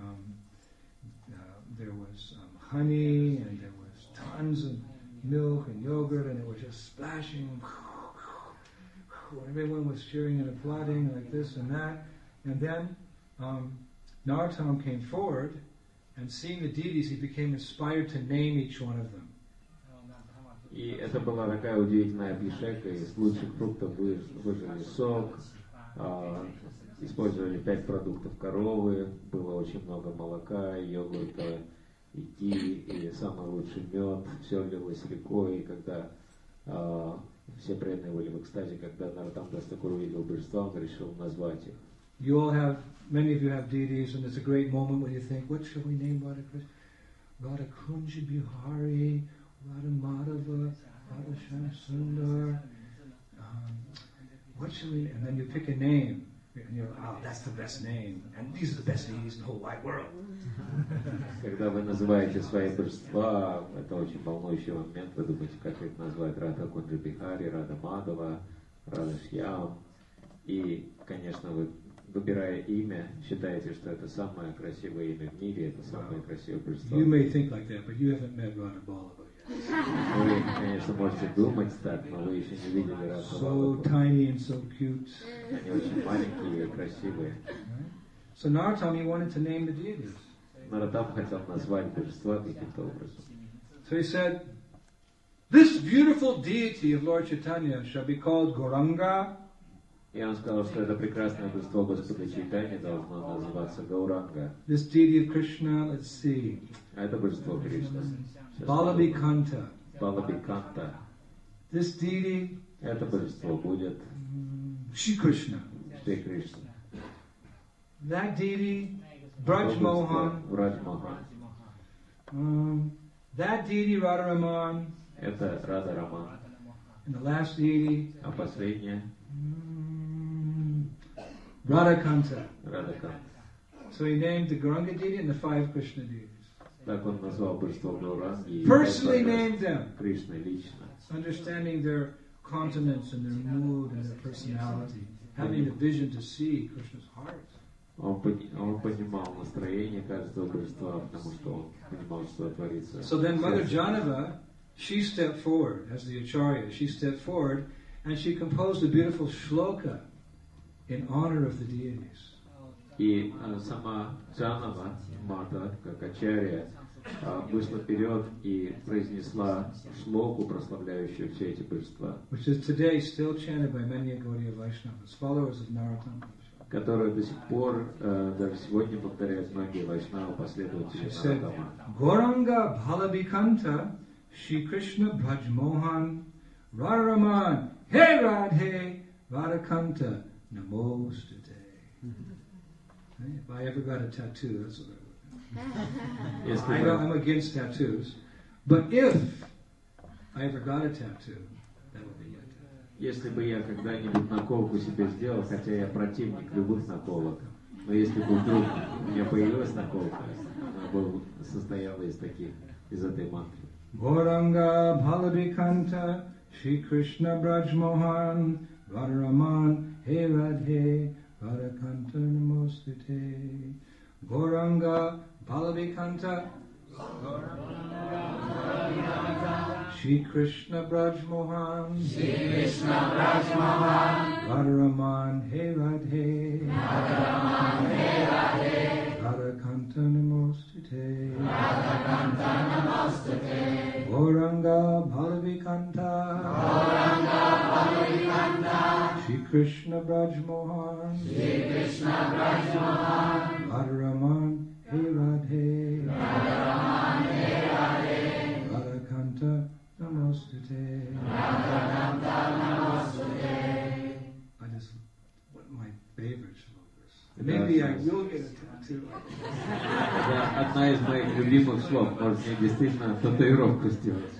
honey, and there was tons of milk and yogurt, and it was just splashing. Everyone was cheering and applauding like this and that. And then Narottam came forward, and seeing the deities, he became inspired to name each one of them. И это была такая удивительная абишека. Из лучших фруктов выжили сок, использовали 5 продуктов коровы, было очень много молока, йогурта, и ти, и самый лучший мед. Все лилось рекой, и когда все преданные были в экстазе, когда Нароттам Дас Такур увидел божества, он решил назвать их. Many of you have deities, and it's a great moment when you think, what shall we name Radha Krishna? Radha Kunja Bihari, Radha Madhava, Radha Shyam Sundar. What shall we? And then you pick a name, and you're, that's the best name, and these are the best deities in the whole wide world. Когда вы называете свои божества, это очень волнующий момент. Вы думаете, как их назвать? Радха Кунджа Бихари, Радха Мадхава, Радха Шьям. И, конечно, вы, выбирая имя, считаете, что это самое красивое имя в мире, это самое красивое божество. You may think like that, but you haven't met Radha Vallabha yet. Вы, конечно, можете думать так, но вы еще не видели Радха So Валлабху. tiny and so cute. Они очень маленькие и красивые. So Narottam, he wanted to name the deities. Нароттам хотел назвать божества каким-то образом. So he said, this beautiful deity of Lord Chaitanya shall be called Gauranga. И он сказал, что это прекрасное божество Господа Чайтаньи должно называться Гауранга. This deity of Krishna, let's see. А это божество Кришна. Balabhikanta. Балабхиканта. This deity, Это божество будет Shri Krishna. Шри Кришна. That deity, Braj Mohan. Браджа Мохан. That deity, Radharaman. Это Рада Раман. And the last deity, А последняя Radhakanta. Радаканта. So he named the Gauranga deity and the 5 Krishna deities. Так он назвал божество Гауранги и Personally named them, Кришны лично. understanding their continence and their mood and their personality, having the vision to see Krishna's heart. Он понимал настроение каждого божества, потому что он понимал, что творится. So then Mother Janava, she stepped forward as the Acharya. She stepped forward and she composed a beautiful shloka in honor of the deities. И сама Джанава, Мата, как Ачарья, вышла вперед и произнесла шлоку, прославляющую все эти божества, Which is today still chanted by many Gaudiya Vaishnavas, followers of Narottam. которую до сих пор даже сегодня повторяют многие вайшнавы, последователи She said, Нароттама. Gauranga Bhalabhikanta Shri Krishna Braj Mohan Radharaman Hey Radhe Radhakanta Namostate. If I ever got a tattoo, that's what I would. I'm against tattoos, but if I ever got a tattoo, that would be it. Если бы я когда-нибудь наколку себе сделал, хотя я противник любых наколок, но если бы вдруг у меня появилась наколка, состояла из этой мантры. Gauranga Bhalabhikanta Shri Krishna Braj Mohan Radharaman He Radhe Radhakanta Namostute. Gauranga Bhalabhikanta Shri Krishna Braj Mohan Radharaman He Radhe Radhakanta Namostute. Gauranga Bhalabhikanta Shri Krishna Braj Mohan Radharaman He Radhe Radhakanta Namostute. I just, one of my favorites about this. Maybe I will get a tattoo. Это одна из моих любимых слов. Может, мне действительно татуировку сделать.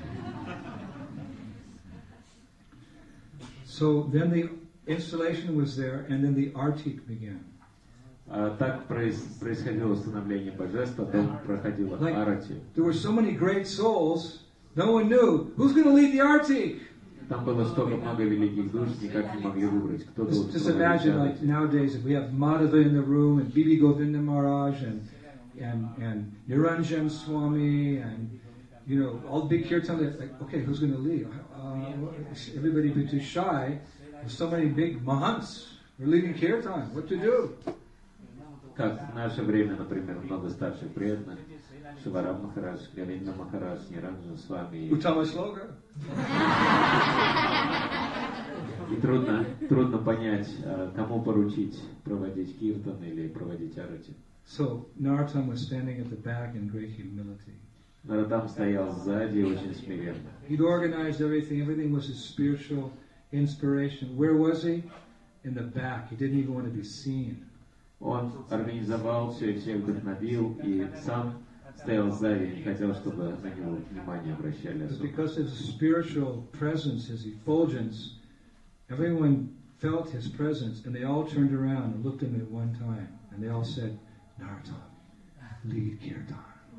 So then the installation was there, and then the artik began. Так происходило становление божеств, потом проходила арати. There were so many great souls, no one knew who's going to lead the artik. Там было столько много великих душ, никак не могли выбрать, кто должен. Just imagine, like nowadays, if we have Madhava in the room, and Bibi Govinda Maharaj, and Niranjan Swami, and all the big kirtan. Like, okay, who's going to lead? Everybody be too shy. There's so many big mahants who are leading kirtan. What to do? Как в наше время, например, много старших преданных, Шиварам Махарадж, Говинда Махарадж, Ниранджан Свами. Uttama Shloka. И трудно понять, кому поручить проводить киртан или проводить арати. So Narottam was standing at the back in great humility. Наротам стоял сзади очень смиренно. He'd organized everything. Everything was his spiritual inspiration. Where was he? In the back. He didn't even want to be seen. Он организовал все, всех вдохновил, и сам стоял сзади, не хотел, чтобы на него внимание обращали особо. Because of his spiritual presence, his effulgence, everyone felt his presence, and they all turned around and looked at him at one time, and they all said, Narottam, lead kirtan.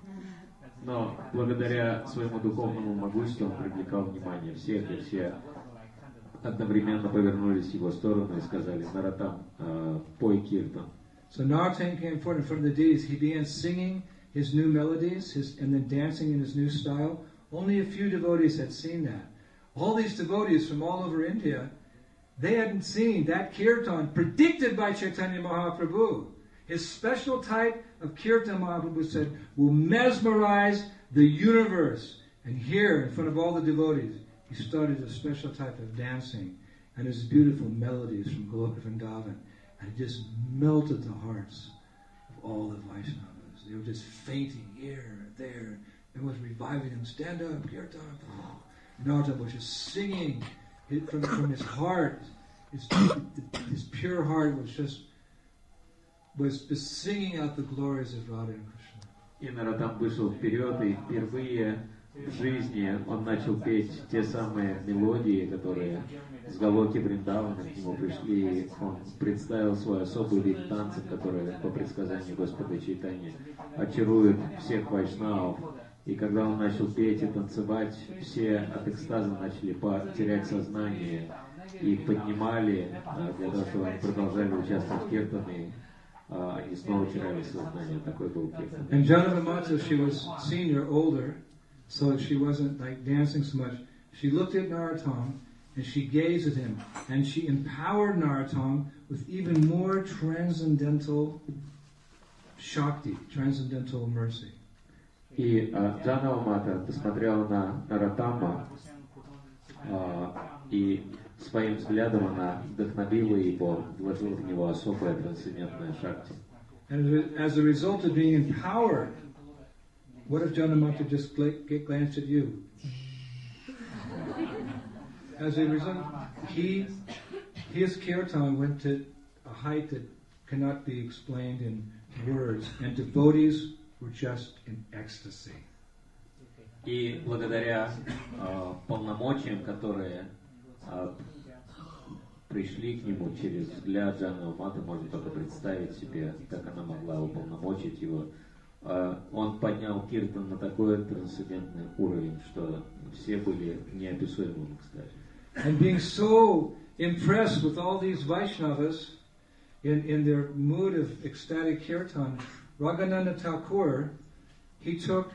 Но благодаря своему духовному могуществу он привлекал внимание всех, и все одновременно повернулись в его сторону и сказали: Наротам, пой киртан. So Narottam came forward in front of the deities. He began singing his new melodies and then dancing in his new style. Only a few devotees had seen that. All these devotees from all over India, they hadn't seen that kirtan predicted by Chaitanya Mahaprabhu. His special type of kirtan, Mahaprabhu said, will mesmerize the universe. And here, in front of all the devotees, he started a special type of dancing and his beautiful melodies from Goloka Vrindavan. And it just melted the hearts of all the Vaishnavas. They were just fainting here and there. It was reviving them. Stand up, kirtan. Narottam was just singing from his heart. His pure heart was just singing out the glories of Radha and Krishna. И Наротам вышел вперед, и впервые в жизни он начал петь те самые мелодии, которые с Галоки Вриндавана к нему пришли. Он представил свой особый вид танца, который по предсказанию Господа Чайтаньи очарует всех вайшнавов. И когда он начал петь и танцевать, все от экстаза начали терять сознание и поднимали для того, чтобы они продолжали участвовать в киртане. Они снова теряли сознание. Такой был киртан. And Janava Mata, she was senior, older, so she wasn't like dancing so much. She looked at Narottam and she gazed at him, and she empowered Narottam with even more transcendental Shakti, transcendental mercy. И Джанава Мата посмотрела на Наротама, и своим взглядом она вдохновила его, вложила в него особое трансцендентное шакти. And as a result of being empowered, what if Janamata just glanced at you? As a result, his kirtan went to a height that cannot be explained in words, and devotees were just in ecstasy. И благодаря полномочиям, которые пришли к нему через взгляд Джанава Маты, можно только представить себе, как она могла уполномочить его. он поднял киртан на такой трансцендентный уровень, что все были неописуемы в экстазе. And being so impressed with all these Vaishnavas in their mood of ecstatic kirtan, Raghunath Thakur, he took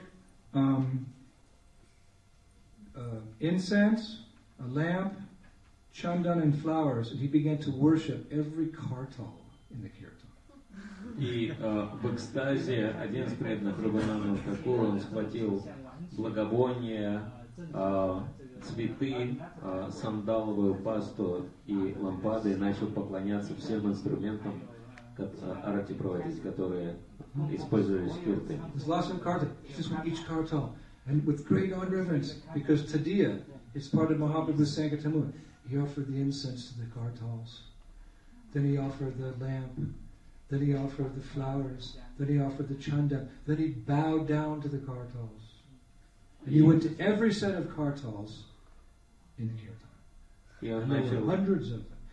incense, a lamp, chandan and flowers, and he began to worship every kartal in the kirtan. И в экстазе один из преданных Рагунатха Такура, он схватил благовония, цветы, сандаловую пасту и лампады и начал поклоняться всем инструментам арати проводить, которые использовались в киртане. There's lots of kartal. He just went each kartal, and with great honor and reverence, because Tadiya is part of Mahaprabhu's Sankirtan. He offered the incense to the kartals. Then he offered the lamp. Then he offered the flowers. Then he offered the chanda. Then he bowed down to the kartals. And he went to every set of kartals in the kirtan. And there were hundreds of them.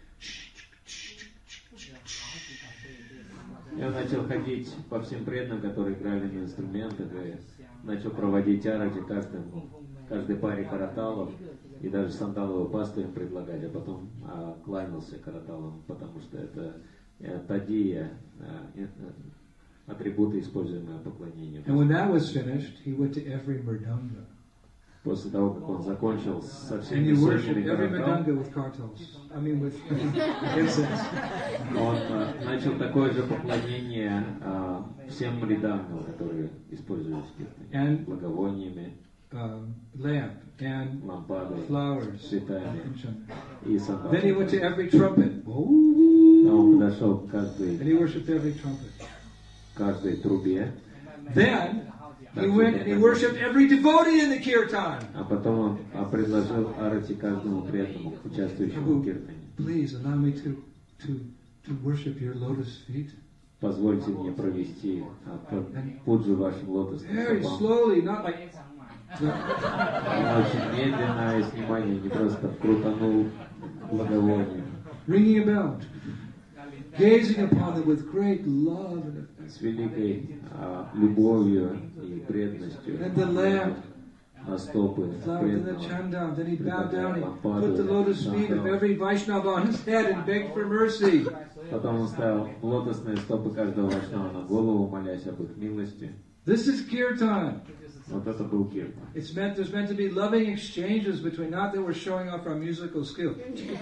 Я начал ходить по всем преданным, которые играли на инструментах, и начал проводить арати каждой паре караталов, и даже сандаловую пасту им предлагать, а потом кланялся караталам, потому что это тадия, атрибуты, используемые в поклонении. And when that was finished, he went to every mridanga. После того, как он закончил со And всеми he worshipped сотнями every каратал, mridanga with kartals. I mean with incense. он начал такое же поклонение всем мридангам, которые используются в киртане, благовониями, Lamp and лампадой, flowers цветами and chanda. и сандалами. Then he went to every trumpet. Он подошел к And he worshipped every trumpet. каждой трубе. Then he went and he worshipped every devotee in the kirtan. А потом он предложил арати каждому преданному, участвующему в киртане. Please allow me to worship your lotus feet. Позвольте мне провести пуджу вашим лотосным Very стопам. slowly, not like. Он очень медленно и с вниманием, не просто крутанул благовоние. Ringing a bell, gazing upon them with great love and affection. С великой любовью и преданностью And the lamp, на стопы flowers and the преданного. chanda. Then he bowed down and put the lotus feet of every Vaishnava on his head and begged for mercy. Потом он ставил лотосные стопы каждого вайшнава на голову, молясь об их милости. This is kirtan. Вот это был киртан. There's meant to be loving exchanges between, not that we're showing off our musical skill.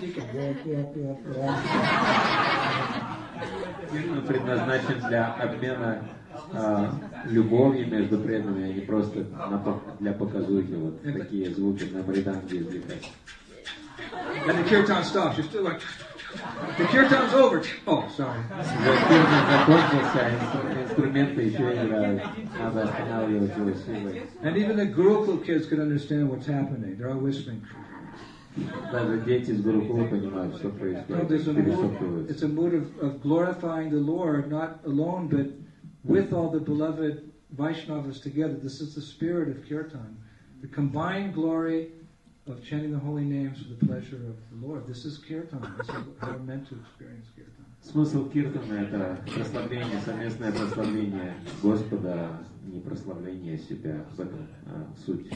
Киртан предназначен для обмена любовью между преданными, а не просто для показухи. Вот такие звуки на мриданге извлекать. And the kirtan stops. You're still like, the kirtan's over. Oh, sorry. Киртан закончился, инструменты еще играют. Надо останавливать его силой. And even the Gurukul kids can understand what's happening. They're all whispering. Даже дети из Гурукула понимают, что No, происходит. there's a mood, Перешептываются. it's a mood of glorifying the Lord, not alone, but with all the beloved Vaishnavas together. This is the spirit of kirtan. The combined glory of chanting the holy names for the pleasure of the Lord. This is kirtan. This is how we're meant to experience kirtan. Смысл киртана — это прославление, совместное прославление Господа, не прославление себя. В этом суть.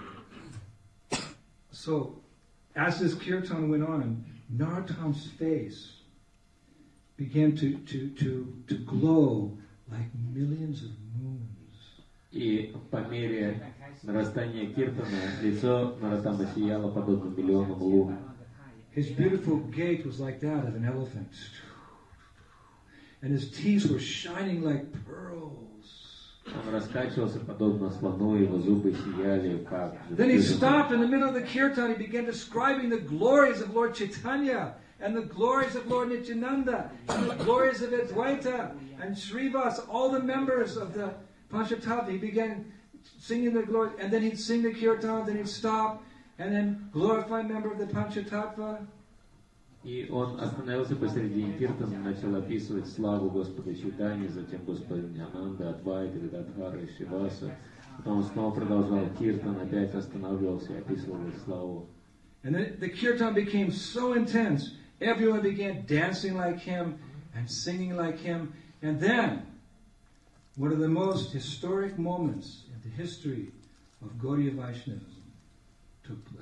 So, as this kirtan went on, Narottam's face began to glow like millions of moons. И по мере нарастания киртана лицо Нароттамы сияло подобно миллионам лун. His beautiful gait was like that of an elephant. And his teeth were shining like pearls. Он раскачивался подобно слону, его зубы сияли, как... Then he stopped in the middle of the kirtan. He began describing the glories of Lord Chaitanya and the glories of Lord Nityananda and the glories of Advaita and Srivas, all the members of the Panchatattva. He began singing the glory, and then he'd sing the kirtan, then he'd stop, and then glorify member of the Panchatattva. И он остановился посередине киртана, начал описывать славу Господа Чайтаньи, затем Господа Нитьянанда, Адвайты, Гададхара и Шриваса. Потом он снова продолжал киртан, опять останавливался и описывал их славу. And then the kirtan became so intense, everyone began dancing like him and singing like him. And then, one of the most historic moments in the history of Gaudiya Vaishnavism took place.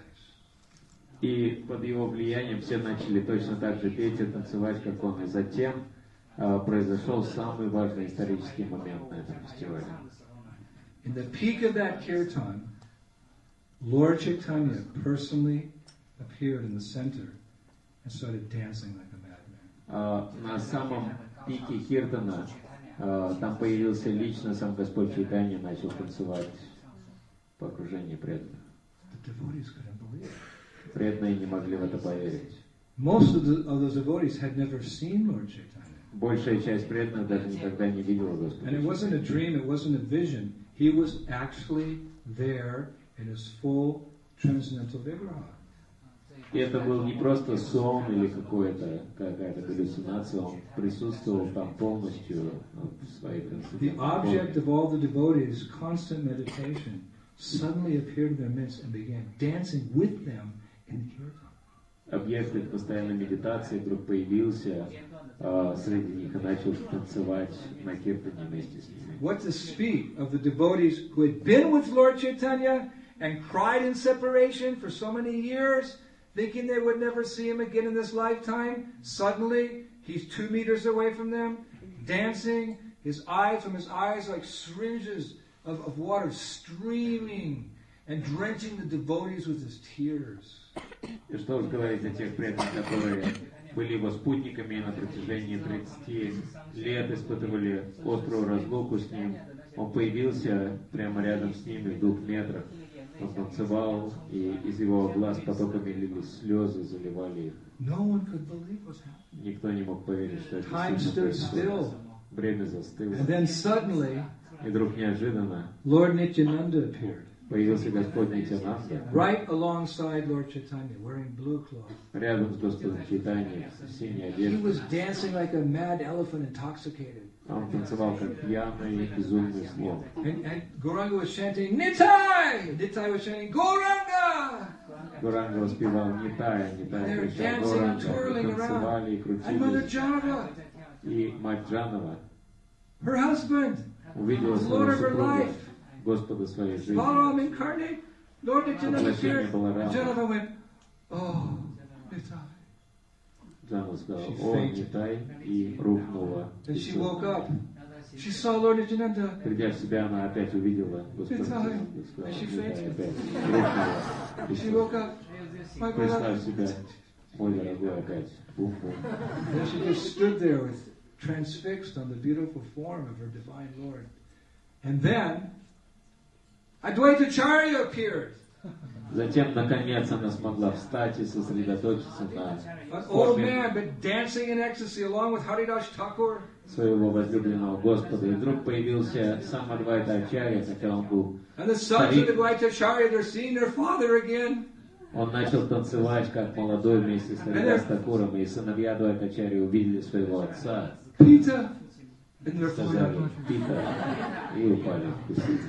И под его влиянием все начали точно так же петь и танцевать, как он. И затем произошел самый важный исторический момент на этом фестивале. In the peak of that kirtan, Lord Chaitanya personally appeared in the center and started dancing like a madman. На самом пике киртана там появился лично сам Господь Чайтанья, начал танцевать по окружению преданных. The devotees couldn't believe it. Преданные не могли в это поверить. Most of those devotees had never seen Lord Chaitanya. Большая часть преданных даже никогда не видела Господа. And it wasn't a dream, it wasn't a vision. He was actually there in his full transcendental vigraha. И это был не просто сон или какая-то галлюцинация, он присутствовал там полностью в своей The object of all the devotees' constant meditation suddenly appeared in their midst and began dancing with them in the kirtan. Объект их постоянной медитации вдруг появился среди них и начал танцевать на киртане вместе с ними. What to speak of the devotees who had been with Lord Chaitanya and cried in separation for so many years, thinking they would never see him again in this lifetime. Suddenly, he's 2 meters away from them, dancing, from his eyes like syringes of water streaming and drenching the devotees with his tears. И что уж говорить о тех преданных, которые были его спутниками на протяжении 30 лет, испытывали острую разлуку с ним. Он появился прямо рядом с ними в 2 метрах. Он танцевал, и из его глаз потоками лились слезы, заливали их. Никто не мог поверить, что это происходит. Время застыло. И вдруг неожиданно Lord Nityananda appeared. Появился Господь Нитянанда. Right alongside Lord Chaitanya, wearing blue cloth. Рядом с Господом Чайтаньей, в синей одежде. He was dancing like a mad elephant, intoxicated. Он танцевал как пьяный, безумный слон. And Gauranga was chanting, Nitai! Nitai was chanting, Gauranga! Гуранга воспевал Нитая, Нитая кричал Гуранга, и танцевали, и крутились. И мать Джанова her husband, увидела своего супруга, Господа своей жизни. Balaram incarnate, Lord Nityananda appeared. Janava went, oh, Nitai. Джанова сказала, о, Нитай, и рухнула. And she woke up. She saw Lord Nityananda. Придя в себя, она опять увидела Господа. And she fainted. Рухнула. She woke up. My Пришла в beloved. себя, мой дорогой, опять. Бум-бум. And she just stood there with transfixed on the beautiful form of her divine Lord. And then Advaitacharya appeared. Затем, наконец, она смогла встать и сосредоточиться на An old man, but dancing in ecstasy along with Haridas Thakur. своего возлюбленного Господа. И вдруг появился сам Адвайта-ачарья, хотя он был And the sons of старик. Advaitacharya, they're seeing their father again. Он начал танцевать, как молодой, вместе с Харидас Такуром, и сыновья Адвайта-ачарьи увидели своего отца, Pita. And they're сказали falling. «Пита», и упали в кусты.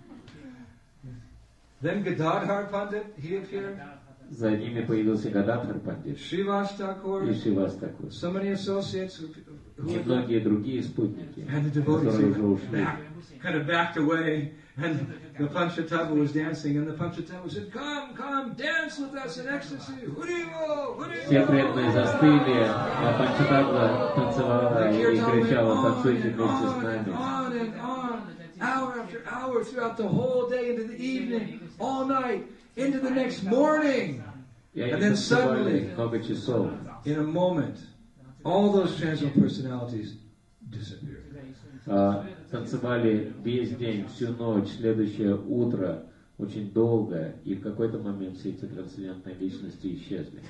Then Gadadhar Pandit, he appeared. За ними появился Гададхар Пандит Srivas Thakur. и Шривас Такур. So many associates who И had многие другие спутники, and the devotees которые уже ушли. kind of backed away, and the Panchatattva was dancing, and the Panchatattva said, come, come, dance with us in ecstasy. Hurivo, Все преданные Hurivo. застыли, а Панчататва танцевала и кричала «Танцуйте вместе с нами». On and on, hour after hour, throughout the whole day, into the evening, all night, into the next morning. И And они then танцевали suddenly, много часов. in a moment, all those transcendental personalities disappeared. Танцевали весь день, всю ночь, следующее утро, очень долго, и в какой-то момент все эти трансцендентные личности исчезли.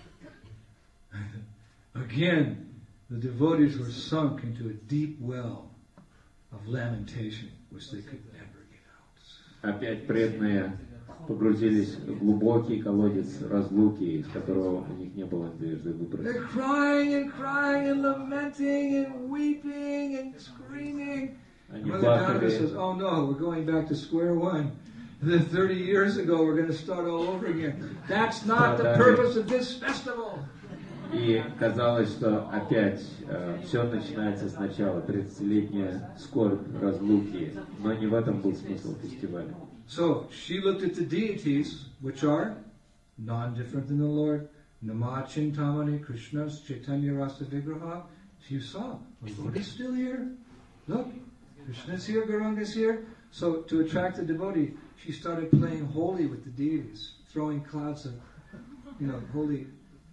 Again, the devotees were sunk into a deep well of lamentation, which they could never get out. Опять преданные погрузились в глубокий колодец разлуки, из которого у них не было надежды выбраться. They're crying and lamenting and weeping and screaming. Они Mother Dharma плакали, says, oh no, we're going back to square one. And then 30 years ago, we're going to start all over again. That's not the purpose of this festival. И казалось, что опять все начинается сначала, 30-летняя скорбь разлуки, но не в этом был смысл фестиваля. So she looked at the deities, which are non-different than the Lord, Nama Chintamani Krishna's Chaitanya Rasa Vigraha. She saw, the Lord is still here. Look, Krishna's here, Gauranga's here. So to attract the devotee, she started playing holy with the deities, throwing clouds of, holy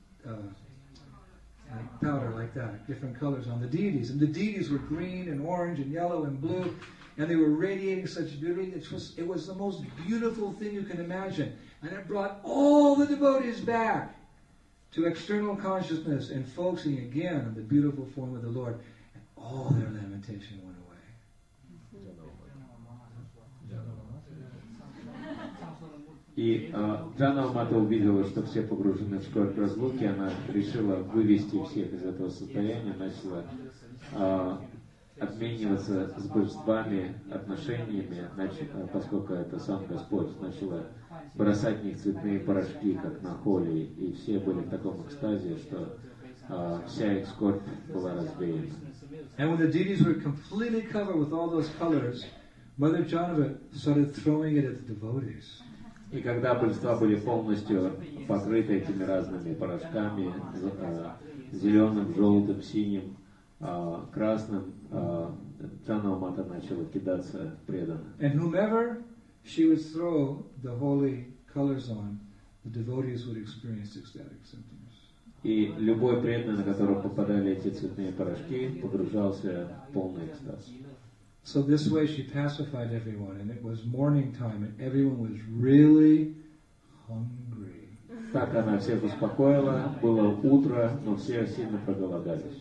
like powder like that, different colors on the deities. And the deities were green and orange and yellow and blue, and they were radiating such beauty. It was the most beautiful thing you can imagine. And it brought all the devotees back to external consciousness and focusing again on the beautiful form of the Lord. And all their lamentation went away. И Джанава Мата увидела, что все погружены в скорбь разлуки, она решила вывести всех из этого состояния, начала обмениваться с божествами, отношениями, поскольку это сам Господь, начала бросать в них цветные порошки, как на холи, и все были в таком экстазе, что вся их скорбь была развеяна. And when the deities were completely covered with all those colors, Mother Janava started throwing it at the devotees. И когда божества были полностью покрыты этими разными порошками, зеленым, желтым, синим, красным, Джанава Мата начала кидаться в преданных. And whomever she would throw the holy colors on, the devotees would experience ecstatic symptoms. И любой преданный, на которого попадали эти цветные порошки, погружался в полный экстаз. So this way she pacified everyone, and it was morning time, and everyone was really hungry. Так она всех успокоила, было утро, но все сильно проголодались.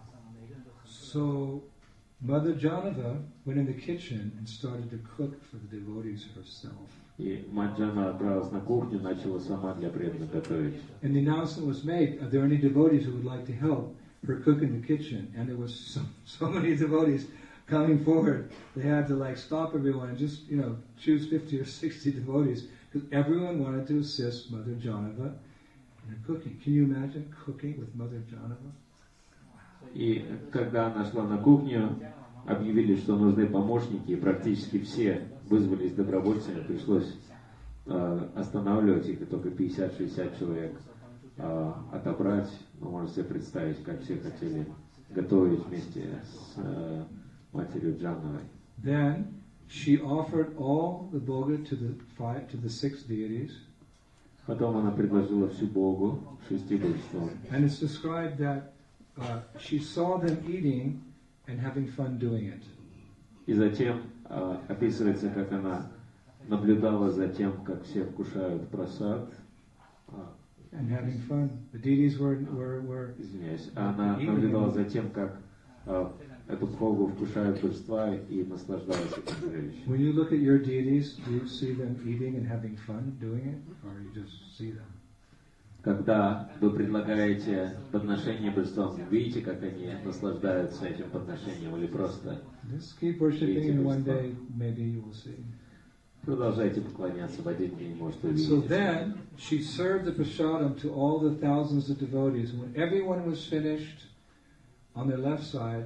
So Mother Janava went in the kitchen and started to cook for the devotees herself. И мать Джана отправилась на кухню, начала сама для преданных готовить. And the announcement was made, are there any devotees who would like to help her cook in the kitchen? And there was so many devotees coming forward. They had to stop everyone and just, choose 50 or 60 devotees, because everyone wanted to assist Mother Janava in her cooking. Can you imagine cooking with Mother Janava? И когда она шла на кухню, объявили, что нужны помощники, и практически все вызвались добровольцами, пришлось останавливать их, и только 50-60 человек отобрать. Вы можете себе представить, как все хотели готовить вместе с матерью Джановой. Then she offered all the bhoga to the 6 deities. Потом она предложила всю Богу, 6 божествам. And it's described that she saw them eating and having fun doing it. И затем описывается, как она наблюдала за тем, как все вкушают прасад. And having fun. The deities were Извиняюсь. Она наблюдала за тем, как эту Богу вкушают божества и наслаждалась этим зрелищем. When you look at your deities, do you see them eating and having fun doing it, or you just see them? Когда вы предлагаете подношение божествам, видите, как они наслаждаются этим подношением, или просто Just keep worshiping, and one day maybe you will see. Продолжайте поклоняться, в один день, может, увидите. So then she served the prasadam to all the thousands of devotees. When everyone was finished, on their left side,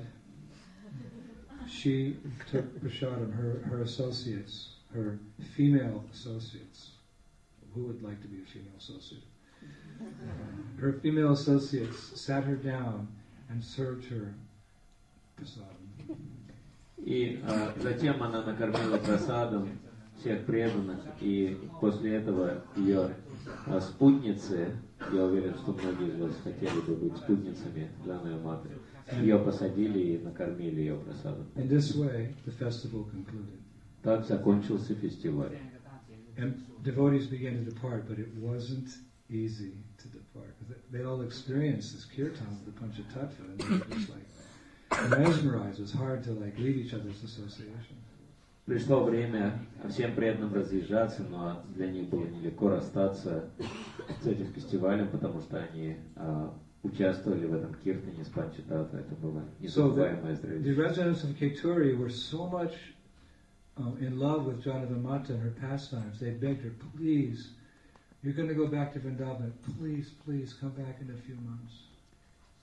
she took prasadam, her associates, her female associates. Who would like to be a female associate? Her female associates sat her down and served her prasadam. И затем она накормила просадом всех преданных, и после этого ее спутницы, я уверен, что многие из вас хотели бы быть спутницами Джанавы Маты, ее посадили и накормили ее просадом. In this way, the festival concluded. Так закончился фестиваль. And devotees began to depart, but it wasn't easy to depart. They all experienced this kirtan of the Panchatattva, and they were just mesmerized. It was hard to leave each other's association. Пришло время всем преданным разъезжаться, но для них было нелегко расстаться с этим фестивалем, потому что они участвовали в этом киртане с Панчататва. Это было незабываемое зрелище. The residents of Keturi were so much in love with Janava Mata and her pastimes. They begged her, please, you're going to go back to Vrindavan. Please, please come back in a few months.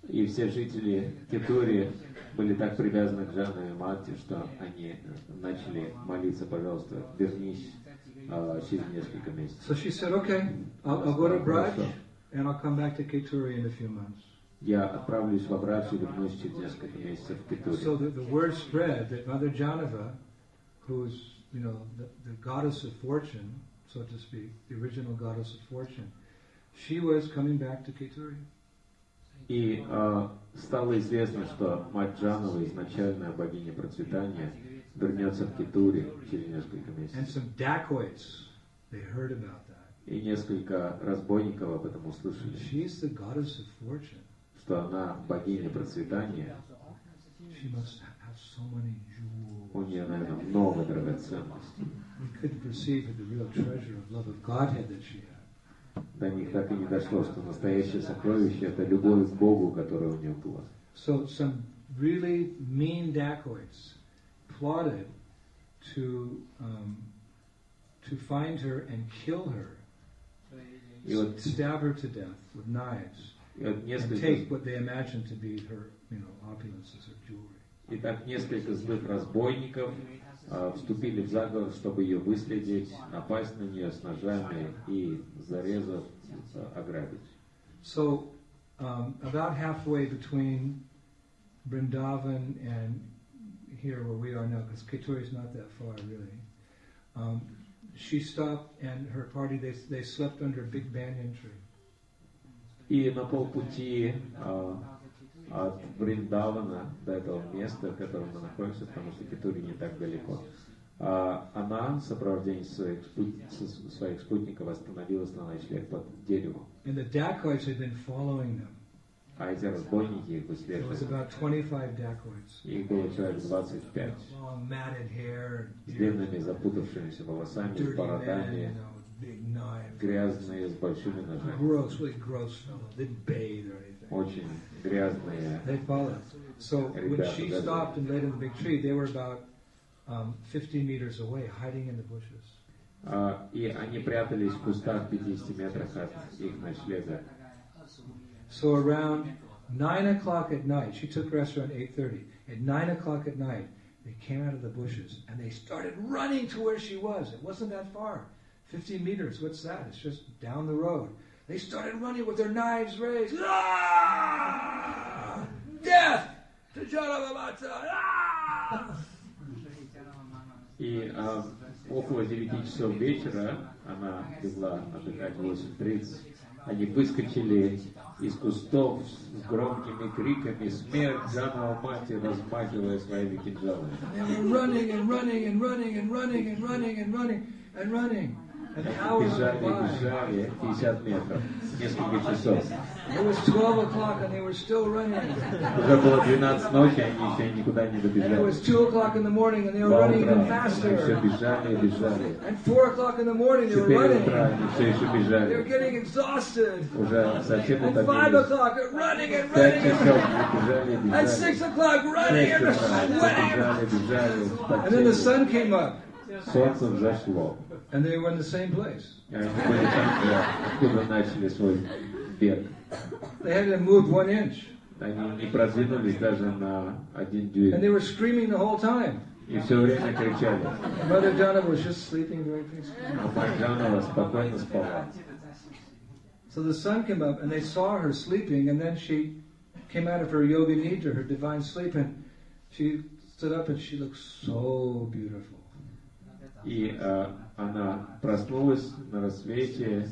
И все жители Кетури были так привязаны к Джанаве Мате, что они начали молиться, пожалуйста, вернись через несколько месяцев. So she said, okay, I'll go to Braj and I'll come back to Keturi in a few months. Я отправлюсь в Абрадж и вернусь через несколько месяцев в Кетури. So the word spread that Mother Janava, who's, you know, the goddess of fortune, so to speak, the original goddess of fortune, she was coming back to Keturi. И стало известно, что мать Джанова, изначальная богиня процветания, вернется в Кетури через несколько And месяцев. some dacoits, they heard about that. И несколько разбойников об этом услышали, She's the goddess of fortune. что она богиня процветания. She must have so many jewels. У нее, наверное, много драгоценностей. We couldn't perceive the real treasure of love of Godhead that she had. До них так и не дошло, что настоящее сокровище — это любовь к Богу, которая у нее была. So some really mean dacoits plotted to find her and kill her, И вот, stab her to death with knives, и вот and несколько, take what they imagined to be her, you know, opulences or jewelry. и так несколько злых разбойников вступили в заговор, чтобы ее выследить, напасть на нее с ножами и, зарезав, ограбить. So about halfway between Vrindavan and here where we are now, because Keturi is not that far really, she stopped and her party, they slept under a big banyan tree. И на полпути от Вриндавана до этого места, в котором мы находимся, потому что Кетури не так далеко, она в сопровождении своих спутников остановилась на ночлег под деревом. And the dacoits had been following them. А эти разбойники их There was выслеживали. about 25 dacoits. Их было человек 25. Long matted hair, С длинными запутавшимися волосами, с dirty men, you бородами, know, with big knives. грязные, с большими ножами. Gross, really gross fellows. Didn't bathe or anything. Очень грязные. They followed. So when she stopped and laid in the big tree, they were about 50 meters away, hiding in the bushes. И они прятались в кустах в 50 метрах от их ночлега. So around 9 o'clock at night, she took rest around 8:30. At 9 o'clock at night, they came out of the bushes and they started running to where she was. It wasn't that far. 50 meters, what's that? It's just down the road. They started running with their knives raised. Ah! Death to Janavamata! Ah! И около 9 часов вечера, она легла отдыхать в 8:30, они выскочили из кустов с громкими криками «Смерть Джанава Мати!», размахивая своими кинжалами. They were running and running and running and running and running and running and running. And hours went by. Бежали 50 метров, несколько часов. It was 12 o'clock and they were still running. Уже было 12 ночи, они еще никуда не And it добежали. was 2 o'clock in the morning and they were Два running even утра они все faster. бежали и бежали. And 4 o'clock in the morning they were 4 running. утра они все еще They were бежали. getting exhausted. Уже совсем And 5 утомились. o'clock running and 5 running and часов running. они бежали и And 6 бежали. o'clock running 6 and утра они sweating. бежали, And then the потели. sun came up Солнце взошло. and they were in the same place. И они были там же, откуда начали свой бег. They hadn't moved 1 inch. Они не продвинулись даже на 1 And they дюйм. were screaming the whole time. И все время кричали. Mother Janava was just sleeping very peacefully. А мать Джанова спокойно спала. So the sun came up and they saw her sleeping, and then she came out of her yoga nidra, her divine sleep, and she stood up and she looked so beautiful. И она проснулась на рассвете,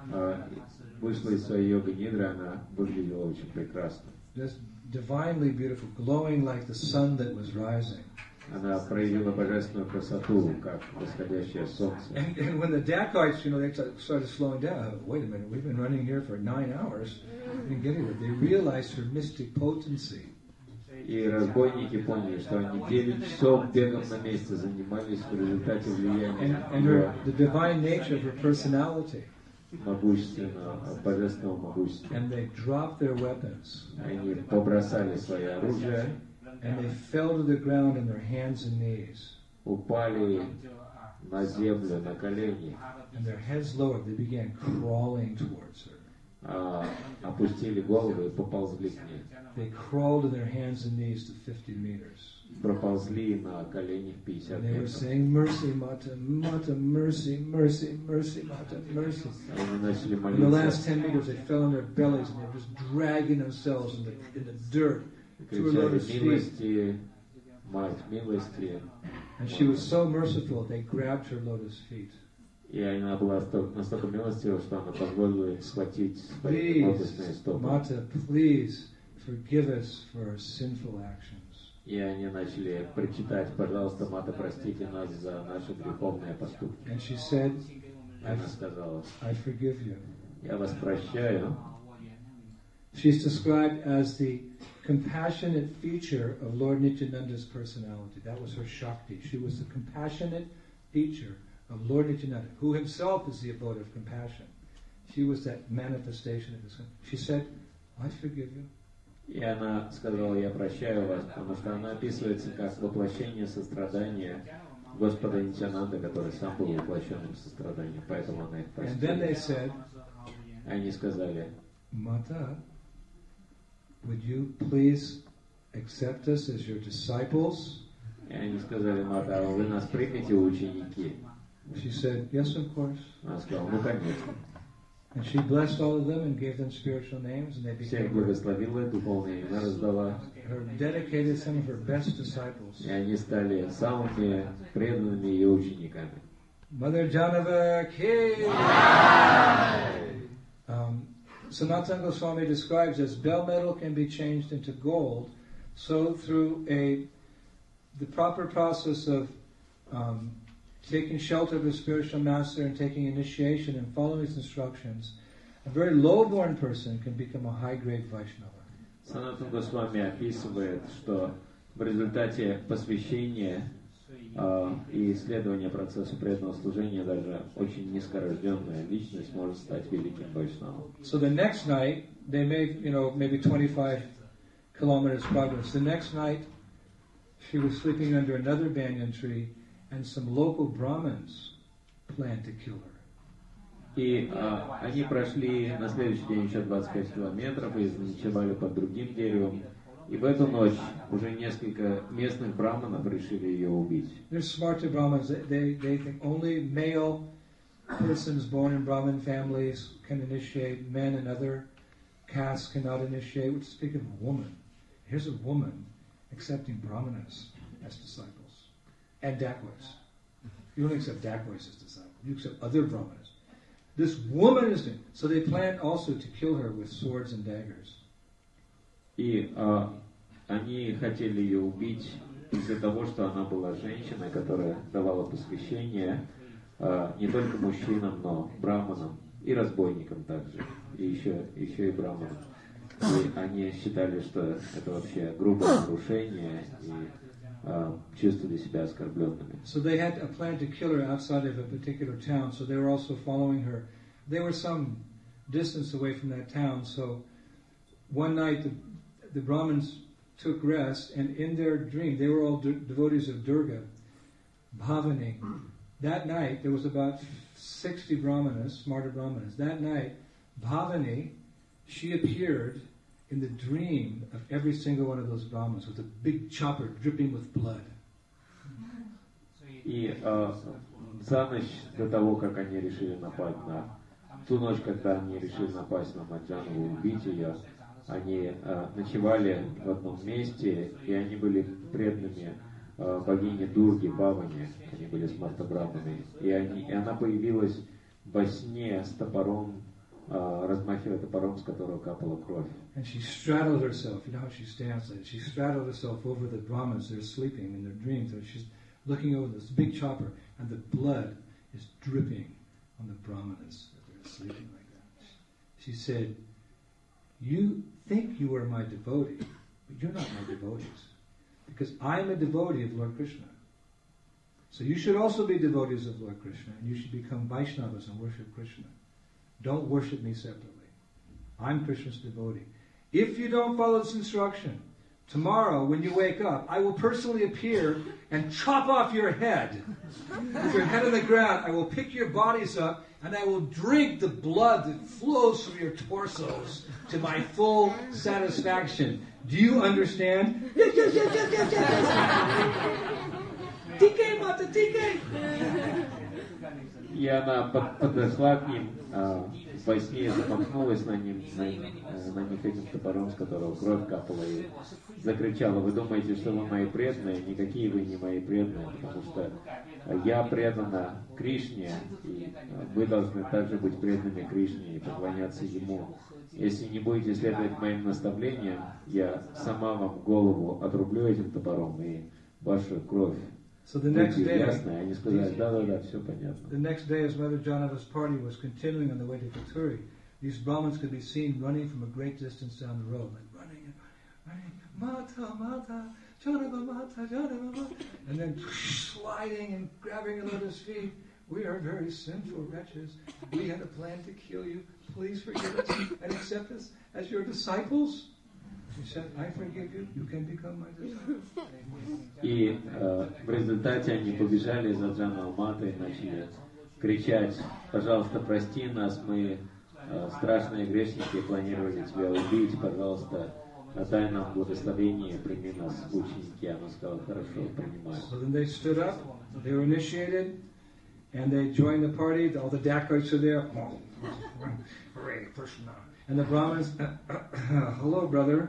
вышла из своей йога-нидры, она выглядела очень прекрасно. Just divinely beautiful, glowing like the sun that was rising. Она проявила божественную красоту, как восходящее солнце. And when the dacoits, you know, they started slowing down. Wait a minute, we've been running here for 9 hours. We didn't get anywhere. They realized her mystic potency. И разбойники поняли, что они 9 часов бегом на месте занимались в результате влияния And the divine nature of her personality. могущественного, божественного могущества. And they dropped their weapons. Они побросали свои оружия, And they fell to the ground on their hands and knees. упали на землю, на колени, And their heads lowered. They began crawling towards her. опустили головы и поползли к ней. They crawled on their hands and knees to 50 meters. Проползли на коленях 50 And they were метров. saying, mercy, Mata, Mata, mercy, mercy, mercy, Mata, mercy. Они начали In the last молиться, 10 meters, they fell on their bellies and they were just dragging themselves in the dirt to her кричали lotus feet. милости, мать, милости. And she was so merciful, they grabbed her lotus feet. И она была настолько милостива, что она позволила им схватить свои лотосные Please, стопы. Mata, please forgive us for our sinful actions. И они начали причитать: пожалуйста, Мата, простите нас за наши греховные поступки. And she said, И она сказала: I forgive you. я вас прощаю. She's described as the compassionate feature of Lord Nityananda's personality. That was her Shakti. She was the compassionate feature of Lord Nityananda, who himself is the abode of compassion. She was that manifestation of his. She said, I forgive you. И она сказала: я прощаю вас, потому что она описывается как воплощение сострадания Господа Нитянанды, который сам был воплощенным состраданием, поэтому она их And then they простила. said, Они сказали: Mata, would you please accept us as your disciples? и они сказали: Мата, а вы нас примете, ученики? She said, yes, of course. Она сказала: ну, конечно. And she blessed all of them and gave them spiritual names, and they Всех became благословила, духовные имена раздала, her dedicated, some of her best disciples. и они стали самыми преданными ее учениками. Mother Janava Ki! Sanatana Goswami describes as bell metal can be changed into gold, so through the proper process of taking shelter of a spiritual master and taking initiation and following his instructions, a very low-born person can become a high-grade Vaishnava. Санатана Госвами описывает, что в результате посвящения и исследования процесса преданного служения даже очень низкорожденная личность может стать великим вайшнавом. So the next night, they made, maybe 25 kilometers progress. The next night, she was sleeping under another banyan tree, and some local Brahmins planned to kill her. И они прошли на следующий день еще 25 километров и ночевали под другим деревом. И в эту ночь уже несколько местных браманов решили ее убить. They're smart Brahmins. They think only male persons born in Brahmin families can initiate. Men and other castes cannot initiate. We're speaking of a woman. Here's a woman accepting Brahmanas as disciples. And Dacoits. You don't accept Dacoits as disciples. You accept other Brahmanas. This woman is doing. So they planned also to kill her with swords and daggers. И они хотели ее убить из-за того, что она была женщиной, которая давала посвящение не только мужчинам, но браманам и разбойникам также, и еще и браманам. И они считали, что это вообще грубое нарушение, и чувствовали себя оскорбленными. So they had a plan to kill her outside of a particular town, so they were also following her. They were some distance away from that town, so one night the Brahmins took rest, and in their dream, they were all devotees of Durga, Bhavani. That night, there was about 60 Brahmanas, smarter Brahmanas. That night, Bhavani, she appeared in the dream of every single one of those Brahmanas with a big chopper dripping with blood. И за ночь до того, как они решили напасть ту ночь, когда они решили напасть на Маджанову, убить ее, они ночевали в одном месте, и они были преданными богине Дурги, Бавани, они были с Мартабрамами, и она появилась во сне с топором, размахивая топором, с которого капала кровь. And she straddled herself, you know how she stands like, she straddled herself over the Brahmins, they're sleeping in their dreams, so she's looking over this big chopper, and the blood is dripping on the Brahmanas, that they're sleeping like that. She said, you think you are my devotee, but you're not my devotees. Because I'm a devotee of Lord Krishna. So you should also be devotees of Lord Krishna, and you should become Vaishnavas and worship Krishna. Don't worship me separately. I'm Krishna's devotee. If you don't follow this instruction tomorrow when you wake up, I will personally appear and chop off your head. With your head on the ground, I will pick your bodies up and I will drink the blood that flows from your torsos to my full satisfaction. Do you understand? Yes, yes, yes, yes, yes, yes. TK, Mata, TK. И она подошла к ним, во сне замахнулась на них этим топором, с которого кровь капала, и закричала: вы думаете, что вы мои преданные? Никакие вы не мои преданные, потому что я предана Кришне, и вы должны также быть преданными Кришне и поклоняться Ему. Если не будете следовать моим наставлениям, я сама вам голову отрублю этим топором, и вашу кровь. So the next day, они сказали: да, все понятно. The next day, as Mother Janava's party was continuing on the way to Katuri, these Brahmins could be seen running from a great distance down the road, like running, Mata, Mata, Janava, Mata, Janava, Mata, and then sliding and grabbing the lotus feet. We are very sinful wretches. We had a plan to kill you. Please forgive us and accept us as your disciples. She said, I forgive you. You can become my disciple. И в результате они побежали за Джаной Матой и начали кричать: пожалуйста, прости нас, мы страшные грешники, планировали тебя убить, пожалуйста, дай нам благословение, прими нас в ученики. Она сказала: хорошо, принимаю. So then they stood up, they were initiated, and they joined the party. All the dacoits are there. Hare Krishna. And the Brahmins, hello, brother.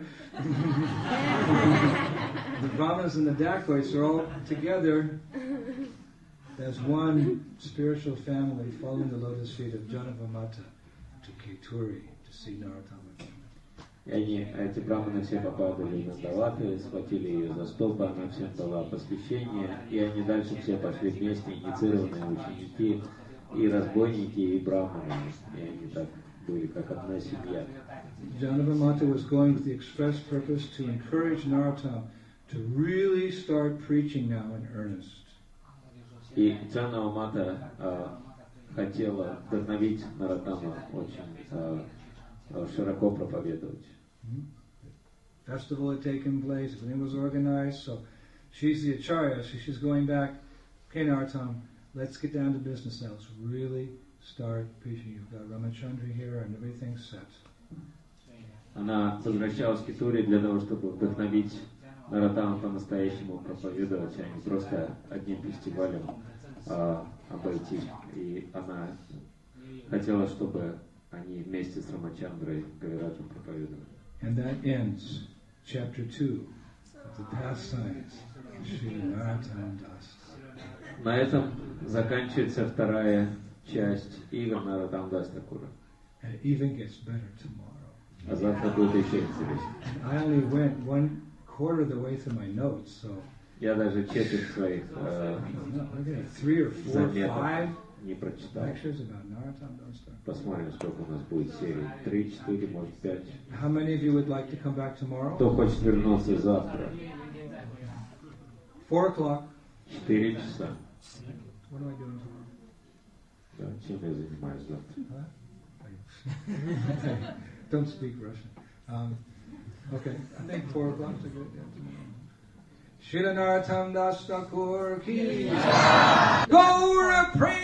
The Brahmins and the dacoits are all together as one spiritual family following the lotus feet of Janavamata to Keturi to see Narottama. И они, эти браманы все попадали на Даваты, схватили ее за столбы, она всем дала посвящение, и они дальше все пошли вместе, инициированные ученики, и разбойники, и браманы, и они так были как одна семья. Janavamata was going with the express purpose to encourage Narottama to really start preaching now in earnest. И Джанавамата хотела вдохновить Нароттама очень широко проповедовать. Festival had taken place, everything was organized, so she's the Acharya, so she's going back. Okay, Narottama, let's get down to business now. Let's really start preaching. You've got Ramachandra here and everything's set. Она возвращалась к Кетуре для того, чтобы вдохновить Нароттаму по-настоящему проповедовать, а не просто одним фестивалем обойти. И она хотела, чтобы они вместе с Рамачандрой Гавираджем проповедовали. And that ends chapter 2 of the pastimes of Srila Narottam Das. На этом заканчивается вторая часть игр Нароттам Дас Такура. And it even gets better tomorrow. А завтра будет еще интереснее. I only went 1/4 of the way through my notes, so Я даже четверть своих 3 or 4 or 5 не прочитал. lectures about Narottam Das. Посмотрим, сколько у нас будет серий. 3, 4, может 5. How many of you would like to come back tomorrow? Кто хочет вернуться завтра? 4 o'clock. 4 часа. What am I doing tomorrow? Да, чем я занимаюсь завтра? Don't speak Russian. Okay, I think 4 o'clock is a good tomorrow. Srila Narottam Das Thakur ki Gaura Prem